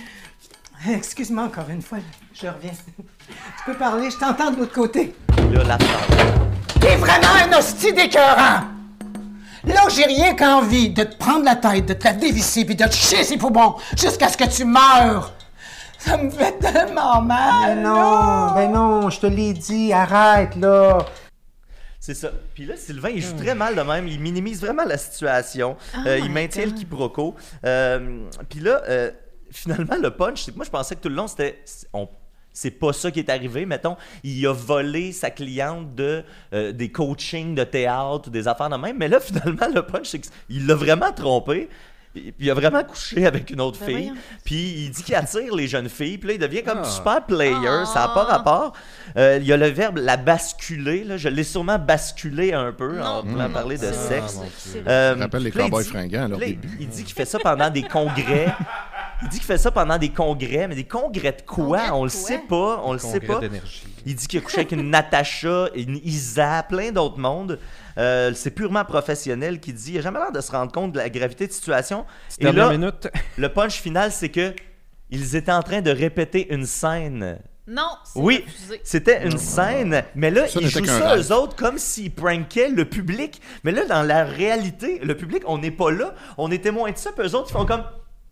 Excuse-moi encore une fois, je reviens. Tu peux parler, je t'entends de l'autre côté. Là, la phrase. T'es vraiment un hostie d'écœurant! Là, j'ai rien qu'envie de te prendre la tête, de te la dévisser puis de te chier ses poumons jusqu'à ce que tu meurs! Ça me fait tellement mal! Ben non, je te l'ai dit, arrête, là! C'est ça. Puis là, Sylvain, il joue très mal de même. Il minimise vraiment la situation. Il maintient le quiproquo. Puis là, finalement, le punch, c'est que moi, je pensais que tout le long, c'est pas ça qui est arrivé. Mettons, il a volé sa cliente des coachings de théâtre ou des affaires de même. Mais là, finalement, le punch, c'est qu'il l'a vraiment trompé. Puis il a vraiment couché avec une autre fille. voyons. Puis il dit qu'il attire les jeunes filles. Puis là, il devient comme super player. Ça n'a pas rapport. Il y a le verbe la basculer. Là. Je l'ai sûrement basculé un peu en voulant parler de sexe. Ça rappelle les Puis là, il cowboys dit- fringants à leur puis là, début. il dit qu'il fait ça pendant des congrès. Il dit qu'il fait ça pendant des congrès, mais des congrès de quoi? Congrès de On le quoi? sait pas, on le sait Congrès pas. d'énergie. Il dit qu'il a couché avec une Natacha, une Isa, plein d'autres mondes. C'est purement professionnel qui dit. Il n'a jamais l'air de se rendre compte de la gravité de situation. Et Dernière là, minute. le punch final, c'est que ils étaient en train de répéter une scène. Non, c'est Oui, refusé. c'était une scène, mais là, Ça ils n'était jouent qu'un ça rêve. eux autres comme s'ils prankaient le public. Mais là, dans la réalité, le public, on n'est pas là. On est témoins de ça, puis eux autres, ils font comme...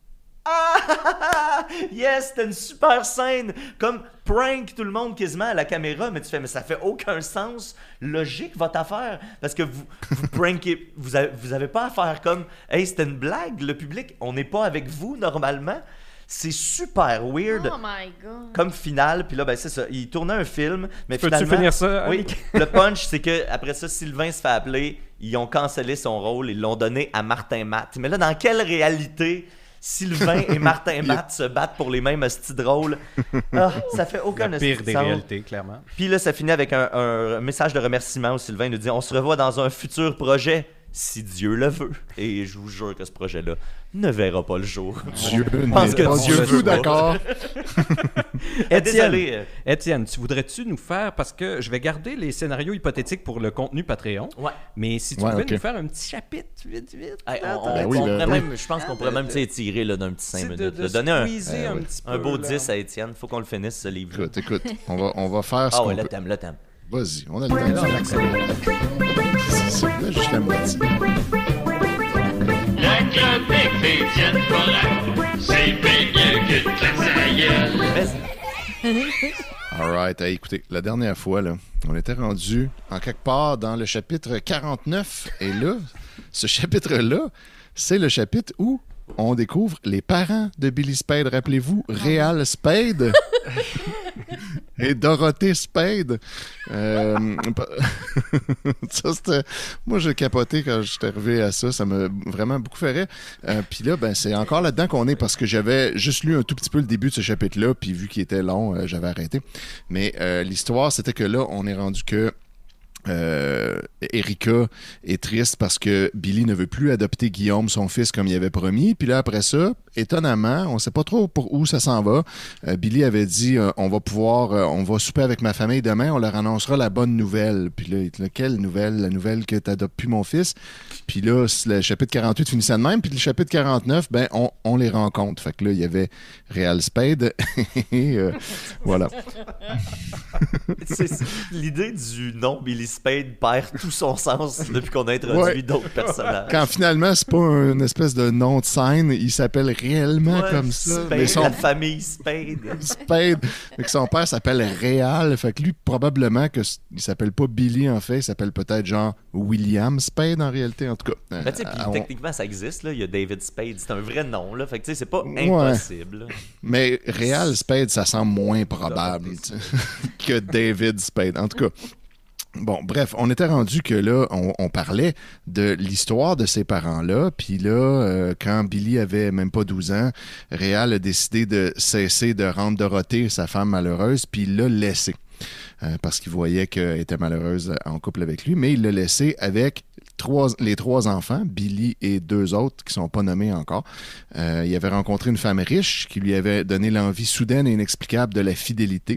Ah! Yes, c'était une super scène! Comme prank tout le monde quasiment à la caméra, mais tu fais, mais ça fait aucun sens logique votre affaire. Parce que vous prankez, vous avez pas à faire comme, hey, c'était une blague, le public, on n'est pas avec vous normalement. C'est super weird. Oh my God. Comme finale, puis là, ben c'est ça. Il tournait un film, mais Peux-tu finalement... finir ça, Oui. Annick? Le punch, c'est que après ça, Sylvain se fait appeler, ils ont cancellé son rôle, ils l'ont donné à Martin Matt. Mais là, dans quelle réalité Sylvain et Martin Matt se battent pour les mêmes hosties drôles? Ah, ça fait aucun La pire hostie de des sens. réalités, clairement. Puis là, ça finit avec un message de remerciement où Sylvain nous dit « On se revoit dans un futur projet. si Dieu le veut. Et je vous jure que ce projet-là ne verra pas le jour. Dieu pense n'est que pas Dieu du veut tout pas. d'accord. Désolé. Étienne, tu voudrais-tu nous faire, parce que je vais garder les scénarios hypothétiques pour le contenu Patreon, Ouais. mais si tu Ouais, pouvais ok. nous faire un petit chapitre, vite. Hey, là, on oui, pourrait ben, même, je pense qu'on pourrait même étirer là, d'un petit 5 c'est minutes. de là. Donner squeezer un petit un peu, beau là. 10 à Étienne. Faut qu'on le finisse, ce livre. Écoute, on va faire ce Ah qu'on ouais, peut. le thème. Vas-y, on a le temps. C'est ça, là, juste la moitié. La chronique d'Étienne Forêt, c'est bien mieux que de la gueule. Alright, écoutez, la dernière fois, là, on était rendu en quelque part dans le chapitre 49. Et là, ce chapitre-là, c'est le chapitre où on découvre les parents de Billy Spade. Rappelez-vous, Réal Spade et Dorothée Spade. Ça, c'était... Moi, j'ai capoté quand j'étais arrivé à ça. Ça m'a vraiment beaucoup fait rire. Puis là, ben, c'est encore là-dedans qu'on est parce que j'avais juste lu un tout petit peu le début de ce chapitre-là. Puis vu qu'il était long, j'avais arrêté. Mais l'histoire, c'était que là, on est rendu que Erika est triste parce que Billy ne veut plus adopter Guillaume, son fils, comme il avait promis. Puis là, après ça, étonnamment, on sait pas trop pour où ça s'en va. Billy avait dit on va souper avec ma famille demain, on leur annoncera la bonne nouvelle. Puis là, quelle nouvelle? La nouvelle que t'adoptes plus mon fils. Puis là, le chapitre 48 finissait de même. Puis le chapitre 49, ben, on les rencontre. Fait que là, il y avait Réal Spade. Et voilà. C'est l'idée du nom Billy Spade perd tout son sens depuis qu'on a introduit d'autres personnages. Quand finalement, c'est pas une espèce de nom de scène, il s'appelle réellement comme ça. Spade, Mais son la famille Spade. Spade, mais que son père s'appelle Réal. Fait que lui, probablement il s'appelle pas Billy en fait, il s'appelle peut-être genre William Spade en réalité, en tout cas. Ben, tu sais, puis techniquement, ça existe, là. Il y a David Spade, c'est un vrai nom, là. Fait que, tu sais, c'est pas Ouais. impossible. Mais Réal Spade, ça semble moins probable tu sais, que David Spade. En tout cas. Bon, bref, on était rendu que là, on parlait de l'histoire de ces parents-là. Puis là, quand Billy avait même pas 12 ans, Réal a décidé de cesser de rendre Dorothée, sa femme, malheureuse, puis il l'a laissée. Parce qu'il voyait qu'elle était malheureuse en couple avec lui, mais il l'a laissée avec les 3 enfants, Billy et 2 autres qui sont pas nommés encore. Il avait rencontré une femme riche qui lui avait donné l'envie soudaine et inexplicable de la fidélité.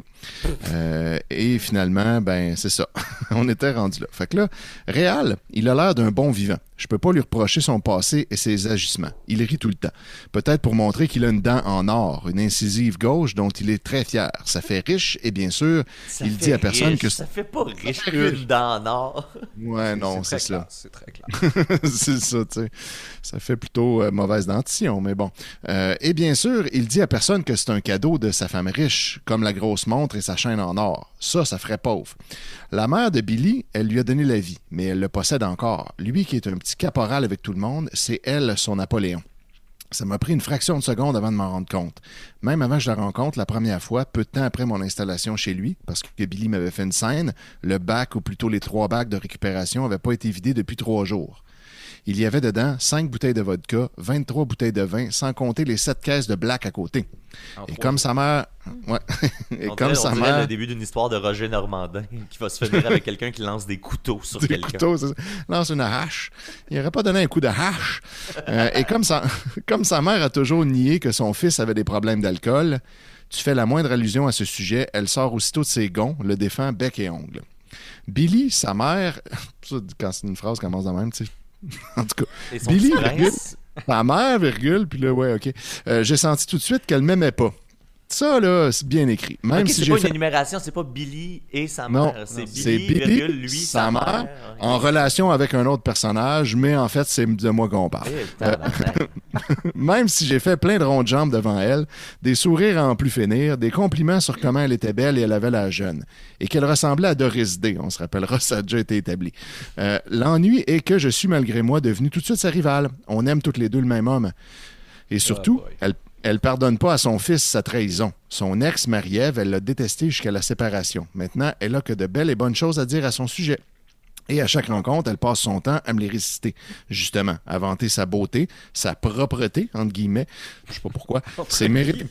Et finalement, ben c'est ça. On était rendu là. Fait que là, Réal, il a l'air d'un bon vivant. Je peux pas lui reprocher son passé et ses agissements. Il rit tout le temps. Peut-être pour montrer qu'il a une dent en or, une incisive gauche dont il est très fier. Ça fait riche et bien sûr, il dit à personne riche. que... Ça fait pas riche qu'une dent en or. Ouais, non, c'est ça. C'est très clair. C'est ça, tu sais. Ça fait plutôt mauvaise dentition, mais bon. Et bien sûr, il dit à personne que c'est un cadeau de sa femme riche, comme la grosse montre et sa chaîne en or. Ça ferait pauvre. La mère de Billy, elle lui a donné la vie, mais elle le possède encore. Lui qui est un petit caporal avec tout le monde, c'est elle, son Napoléon. Ça m'a pris une fraction de seconde avant de m'en rendre compte. Même avant que je la rencontre la première fois, peu de temps après mon installation chez lui, parce que Billy m'avait fait une scène, le bac, ou plutôt les 3 bacs de récupération, n'avaient pas été vidés depuis 3 jours. Il y avait dedans 5 bouteilles de vodka, 23 bouteilles de vin, sans compter les 7 caisses de black à côté. Et comme sa mère... Ouais. Et On comme dirait, sa on dirait mère... le début d'une histoire de Roger Normandin qui va se finir avec quelqu'un qui lance des couteaux sur Des quelqu'un. couteaux, c'est ça. Lance une hache. Il n'aurait pas donné un coup de hache. Et comme sa mère a toujours nié que son fils avait des problèmes d'alcool, tu fais la moindre allusion à ce sujet, elle sort aussitôt de ses gonds, le défend bec et ongle. Billy, sa mère... Ça, quand c'est une phrase qui commence de même, tu sais... En tout cas, Et son Billy, petit virgule, prince. sa mère, virgule, puis là, ouais, OK. J'ai senti tout de suite qu'elle m'aimait pas. Ça, là, c'est bien écrit. Même Ok, si c'est j'ai pas fait... une énumération, c'est pas Billy et sa Non, mère. C'est c'est Billy, virgule, lui, sa mère. en relation avec un autre personnage, mais en fait, c'est de moi qu'on parle. Eh, tabarnak. Même si j'ai fait plein de ronds de jambes devant elle, des sourires à en plus finir, des compliments sur comment elle était belle et elle avait la jeune, et qu'elle ressemblait à Doris Day, on se rappellera, ça a déjà été établi. L'ennui est que je suis malgré moi devenu tout de suite sa rivale. On aime toutes les deux le même homme. Et surtout, elle pardonne pas à son fils sa trahison. Son ex, Marie-Ève, elle l'a détesté jusqu'à la séparation. Maintenant, elle a que de belles et bonnes choses à dire à son sujet. Et à chaque rencontre, elle passe son temps à me les réciter. Justement, à vanter sa beauté, sa propreté, entre guillemets. Je sais pas pourquoi. C'est mérité.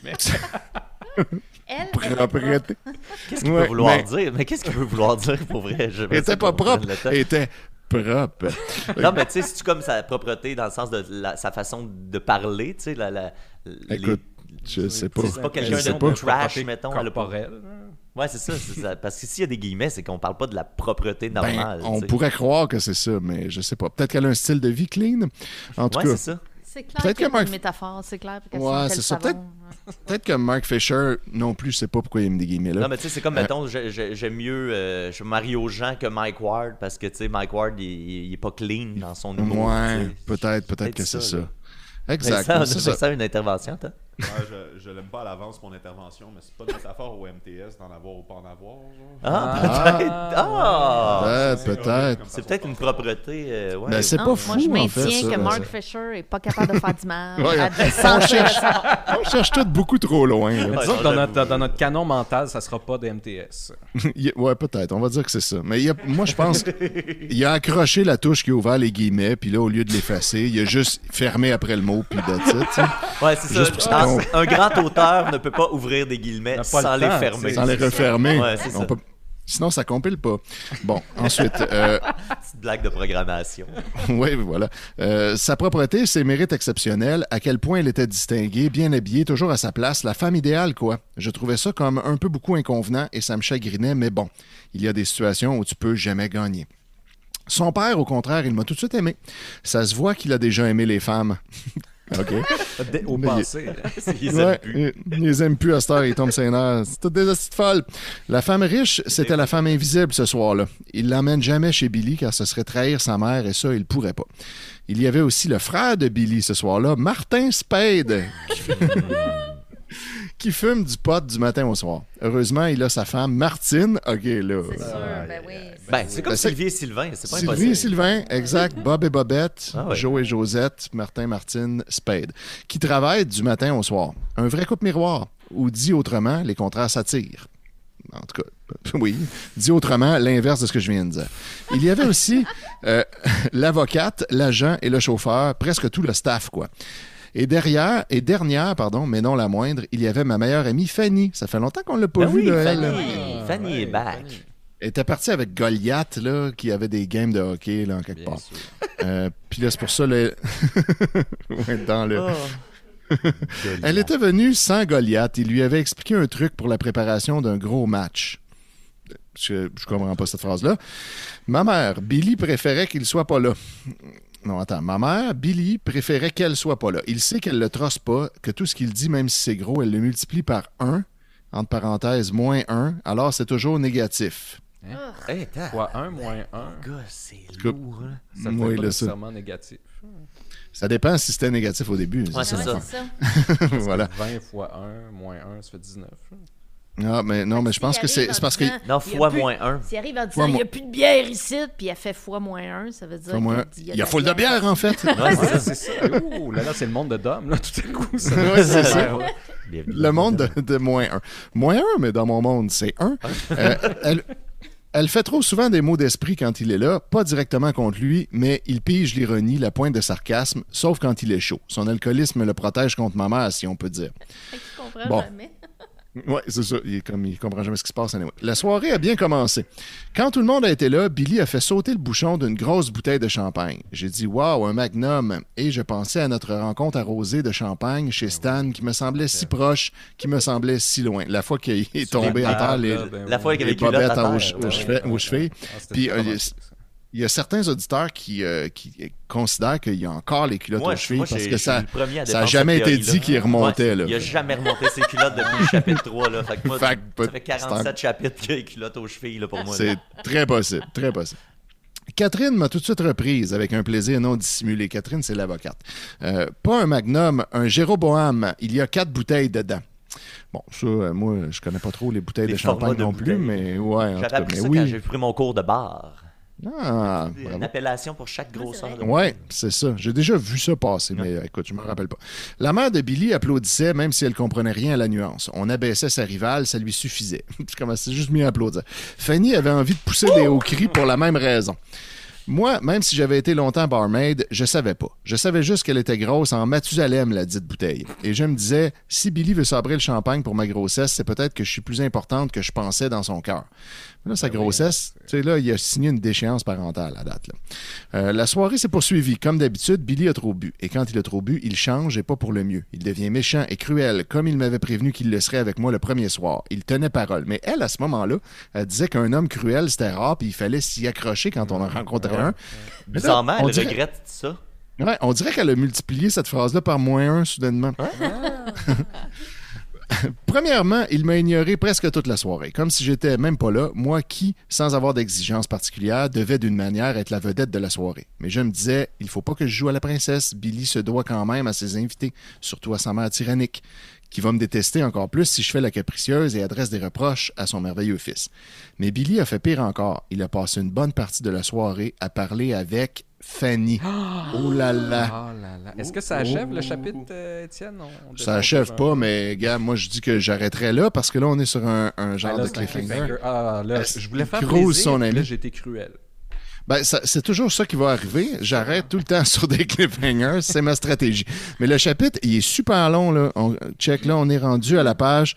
Elle, Propreté. Qu'est-ce qu'il peut vouloir dire? Mais qu'est-ce qu'il veut vouloir dire pour vrai? Elle était pas propre. Elle était propre. Non, mais tu sais, c'est-tu comme sa propreté dans le sens de sa façon de parler, tu sais, Écoute, je sais pas. C'est pas Je quelqu'un sais de pas. trash, mettons. corporelle. Ouais, c'est ça. Parce que s'il y a des guillemets, c'est qu'on parle pas de la propreté normale. On tu sais. pourrait croire que c'est ça, mais je sais pas. Peut-être qu'elle a un style de vie clean. En tout Ouais, cas, c'est ça. C'est clair Peut-être qu'il y a que Mark- une métaphore, c'est clair. Qu'elle Ouais, sentait c'est le ça. savon. peut-être que Mark Fisher non plus, je sais pas pourquoi il aime des guillemets là. Non, mais tu sais, c'est comme, mettons, j'aime mieux je Mario Jean que Mike Ward parce que, tu sais, Mike Ward, il est pas clean dans son humour. Ouais, tu sais. peut-être que c'est ça. là. Exact. Vincent, c'est ça. Vincent, une intervention, toi? Ouais, je l'aime pas à l'avance, mon intervention, mais c'est pas une métaphore au MTS d'en avoir ou pas en avoir. Genre. Peut-être. C'est peut-être une propreté. Ouais. Ben, c'est Non, pas fou, moi, je en maintiens fait, ça. que Mark Fisher est pas capable de faire d'image. Ouais, à on cherche tout beaucoup trop loin. là. Mais disons que dans notre canon mental, ça sera pas de MTS. Ouais, peut-être. On va dire que c'est ça. Mais moi, je pense qu'il a accroché la touche qui a ouvert les guillemets, puis là, au lieu de l'effacer, il a juste fermé après le mot, puis that's it, tu sais. Ouais, c'est Juste pour ça. ça. Un grand auteur ne peut pas ouvrir des guillemets n'a pas sans le les temps, fermer. Sans les refermer. Ouais, c'est ça. Sinon, ça compile pas. Bon, ensuite... Petite blague de programmation. Oui, voilà. Sa propreté, ses mérites exceptionnels, à quel point elle était distinguée, bien habillée, toujours à sa place, la femme idéale, quoi. Je trouvais ça comme un peu beaucoup inconvenant et ça me chagrinait, mais bon, il y a des situations où tu peux jamais gagner. Son père, au contraire, il m'a tout de suite aimé. Ça se voit qu'il a déjà aimé les femmes. OK. Au Mais passé. Ouais, ils les aiment plus à cette heure, ils tombent ses nerfs. C'est toutes des petites folles. La femme riche, c'était la femme invisible ce soir-là. Il l'emmène jamais chez Billy car ce serait trahir sa mère et ça, il pourrait pas. Il y avait aussi le frère de Billy ce soir-là, Martin Spade, qui fume du pot du matin au soir. Heureusement, il a sa femme Martine. OK, là. C'est sûr, ben oui. Ben, c'est comme Ben, c'est- Sylvie et Sylvain, c'est pas Sylvie impossible. et Sylvain, exact. Bob et Bobette, Ah ouais. Joe et Josette, Martin, Martine, Spade, qui travaillent du matin au soir. Un vrai couple miroir, ou dit autrement, les contraires s'attirent. En tout cas, oui. Dit autrement, l'inverse de ce que je viens de dire. Il y avait aussi l'avocate, l'agent et le chauffeur, presque tout le staff, quoi. Et dernière, mais non la moindre, il y avait ma meilleure amie Fanny. Ça fait longtemps qu'on l'a pas Ben vue, oui, là, elle. Fanny est back. Elle était partie avec Goliath, là, qui avait des games de hockey, là, en quelque Bien part. sûr. Puis là, c'est pour ça, là... ouais, dans le... Oh. Elle était venue sans Goliath. Il lui avait expliqué un truc pour la préparation d'un gros match. Je comprends pas cette phrase-là. Ma mère, Billy, préférait qu'il soit pas là. Non, attends. Ma mère, Billy, préférait qu'elle soit pas là. Il sait qu'elle le trosse pas, que tout ce qu'il dit, même si c'est gros, elle le multiplie par 1, entre parenthèses, moins 1, alors c'est toujours négatif. Hey, attends. Fois 1 moins 1, Gars, c'est Coupe. lourd, hein. ça fait Oui, pas là, ça. nécessairement négatif. Ça dépend si c'était négatif au début. Ouais, c'est Ouais, ça. c'est ça. Voilà. 20 fois 1 moins 1, ça fait 19. Ah, mais non, mais je pense que c'est parce que... Non, fois moins 1. S'il arrive en disant Fois il n'y a moins- plus de bière ici, puis elle fait fois moins 1, ça veut dire Fois moins- qu'il Il y a full de bière, en fait. Ouais, c'est ça. C'est ça. Ouh, là, c'est le monde de Dom, là, tout à coup. Ça... Ouais, c'est ça. Ouais. Le monde de moins 1. Moins 1, mais dans mon monde, c'est 1. Elle fait trop souvent des mots d'esprit quand il est là, pas directement contre lui, mais il pige l'ironie, la pointe de sarcasme, sauf quand il est chaud. Son alcoolisme le protège contre ma mère, si on peut dire. Fait que tu comprends Bon. jamais. Oui, c'est ça. Il comprend jamais ce qui se passe. Anyway. La soirée a bien commencé. Quand tout le monde a été là, Billy a fait sauter le bouchon d'une grosse bouteille de champagne. J'ai dit « Wow, un Magnum! » Et je pensais à notre rencontre arrosée de champagne chez Stan qui me semblait si proche, qui me semblait si loin. La fois qu'il est tombé à terre, La fois qu'il y les avait culottes à bobettes terre. aux chevilles. Ah, c'était Puis, vraiment il y a certains auditeurs qui considèrent qu'il y a encore les culottes aux chevilles parce que ça n'a jamais été dit qu'il remontait. Là. Il n'a jamais remonté ses culottes depuis le chapitre 3. Là. Fait que moi, Fait que ça fait 47 chapitres qu'il y a les culottes aux chevilles là, pour moi. C'est très possible, très possible. Catherine m'a tout de suite reprise avec un plaisir non dissimulé. Catherine, c'est l'avocate. Pas un Magnum, un Jéroboam. Il y a 4 bouteilles dedans. Bon, ça, moi, je connais pas trop les bouteilles Les de champagne formats de non plus, bouteilles. mais ouais, en tout J'avais cas, appris mais ça oui. quand j'ai pris mon cours de bar. Ah, Une bravo. appellation pour chaque grosseur. de Ouais, c'est ça. J'ai déjà vu ça passer, mais écoute, je me rappelle pas. La mère de Billy applaudissait, même si elle comprenait rien à la nuance. On abaissait sa rivale, ça lui suffisait. C'est juste mieux à applaudir. Fanny avait envie de pousser des hauts cris pour la même raison. Moi, même si j'avais été longtemps barmaid, je savais pas. Je savais juste qu'elle était grosse en Mathusalem, la dite bouteille. Et je me disais, si Billy veut sabrer le champagne pour ma grossesse, c'est peut-être que je suis plus importante que je pensais dans son cœur. Là, sa grossesse, tu sais, là, il a signé une déchéance parentale à date. Là. La soirée s'est poursuivie. Comme d'habitude, Billy a trop bu. Et quand il a trop bu, il change et pas pour le mieux. Il devient méchant et cruel, comme il m'avait prévenu qu'il le serait avec moi le premier soir. Il tenait parole. Mais elle, à ce moment-là, elle disait qu'un homme cruel, c'était rare puis il fallait s'y accrocher quand on en rencontrait un. Mais là, Bizarrement, elle regrette ça. Ouais, on dirait qu'elle a multiplié cette phrase-là par -1 soudainement. Premièrement, il m'a ignoré presque toute la soirée, comme si j'étais même pas là, moi qui, sans avoir d'exigence particulière, devais d'une manière être la vedette de la soirée. Mais je me disais, il faut pas que je joue à la princesse, Billy se doit quand même à ses invités, surtout à sa mère tyrannique, qui va me détester encore plus si je fais la capricieuse et adresse des reproches à son merveilleux fils. Mais Billy a fait pire encore, il a passé une bonne partie de la soirée à parler avec Fanny. Oh là là! Est-ce que ça achève le chapitre, Étienne? Ça achève pas, mais gars, moi je dis que j'arrêterai là parce que là on est sur un genre de cliffhanger. Ah là, je voulais faire plaisir, son ami. Là j'ai été cruel. Ben, c'est toujours ça qui va arriver. J'arrête tout le temps sur des cliffhangers. C'est ma stratégie. Mais le chapitre, il est super long. Là. On est rendu à la page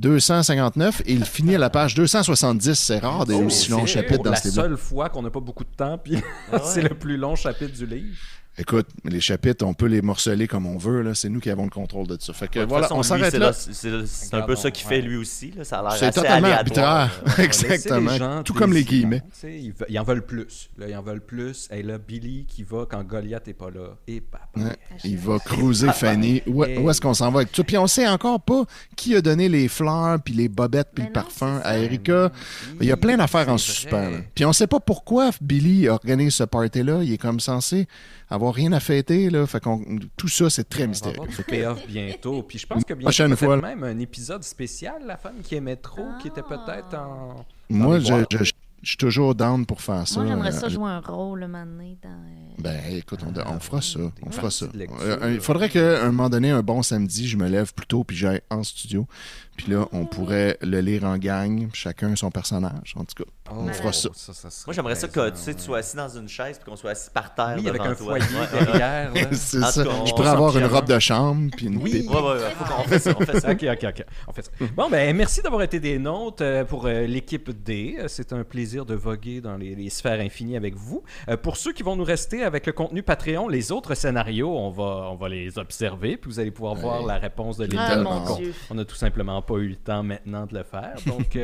259 et il finit à la page 270. C'est rare des aussi longs chapitres dans ce livre. C'est la seule fois qu'on n'a pas beaucoup de temps, puis c'est le plus long chapitre du livre. Écoute, les chapitres, on peut les morceler comme on veut. Là. C'est nous qui avons le contrôle de ça. Fait que voilà, façon, on s'arrête là. C'est un peu ça qu'il fait lui aussi. Là. Ça a l'air c'est assez totalement aléatoire. arbitraire. Exactement. Tout comme les guillemets. Ils en veulent plus. Là, ils en veulent plus. Et là, Billy qui va quand Goliath n'est pas là. Et papa. Ouais. Il va cruiser Fanny. Où est-ce qu'on s'en va avec tout? Puis on sait encore pas qui a donné les fleurs, puis les bobettes, puis le parfum à Erika. Il y a plein d'affaires en suspens. Puis on sait pas pourquoi Billy organise ce party-là. Il est comme censé avoir rien à fêter, là. Fait tout ça, c'est très mystérieux. On va avoir payoff bientôt. Puis je pense que bientôt, prochaine fois, même un épisode spécial, La femme qui aimait trop, qui était peut-être en... Moi, je suis toujours down pour faire ça. Moi, j'aimerais ça jouer un rôle, un moment donné, dans... Ben, écoute, on fera ça. On fera ça. Il faudrait qu'à un moment donné, un bon samedi, je me lève plus tôt puis j'aille en studio. Puis là, on pourrait le lire en gang, chacun son personnage. En tout cas, on fera ça. Moi, j'aimerais ça que tu sois assis dans une chaise puis qu'on soit assis par terre avec devant un toi. foyer derrière. C'est ça. Je pourrais avoir une robe de chambre puis une pipe. Faut qu'on fasse ça. On fait ça. OK. On fait ça. Bon, ben merci d'avoir été des nôtres pour l'équipe D. C'est un plaisir de voguer dans les sphères infinies avec vous. Pour ceux qui vont nous rester avec le contenu Patreon, les autres scénarios, on va les observer puis vous allez pouvoir voir la réponse de l'équipe. On a tout simplement pas eu le temps maintenant de le faire. Donc,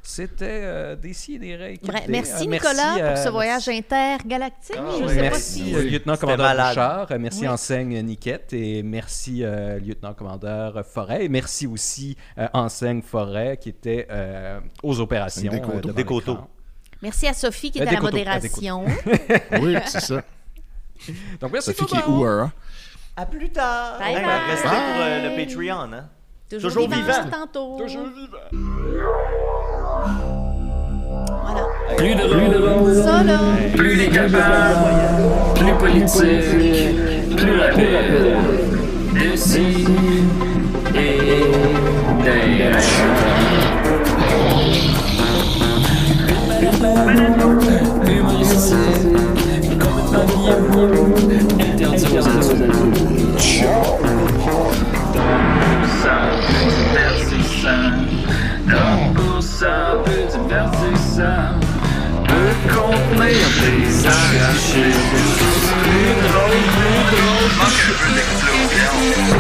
c'était des si et des règles. Merci Nicolas pour ce voyage intergalactique. Merci lieutenant-commandeur Bouchard. Merci enseigne Niquette et merci lieutenant-commandeur Forêt. Et merci aussi enseigne Forêt qui était aux opérations. Des coteaux. Merci à Sophie qui est à la modération. Oui, c'est ça. Donc, merci Sophie qui est Ouara. À plus tard. Bye bye. Restez pour le Patreon, hein? Toujours vivant. Tantôt. Toujours vivant. Voilà. Plus de Ça, là. plus décapable, plus politique, plus rapide. D'ici et d'ailleurs. Humoristique, complètement bien, interdit aux adultes. Ça peut divertissant, peut contenir des arrachés. Plus drôle, manque un peu d'explosion.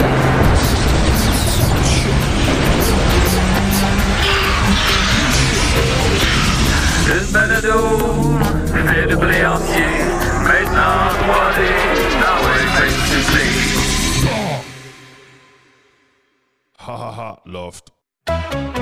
Une balado, fait de blé entier, maintenant 3D, dans le Facebook. Ha ha ha, Loft.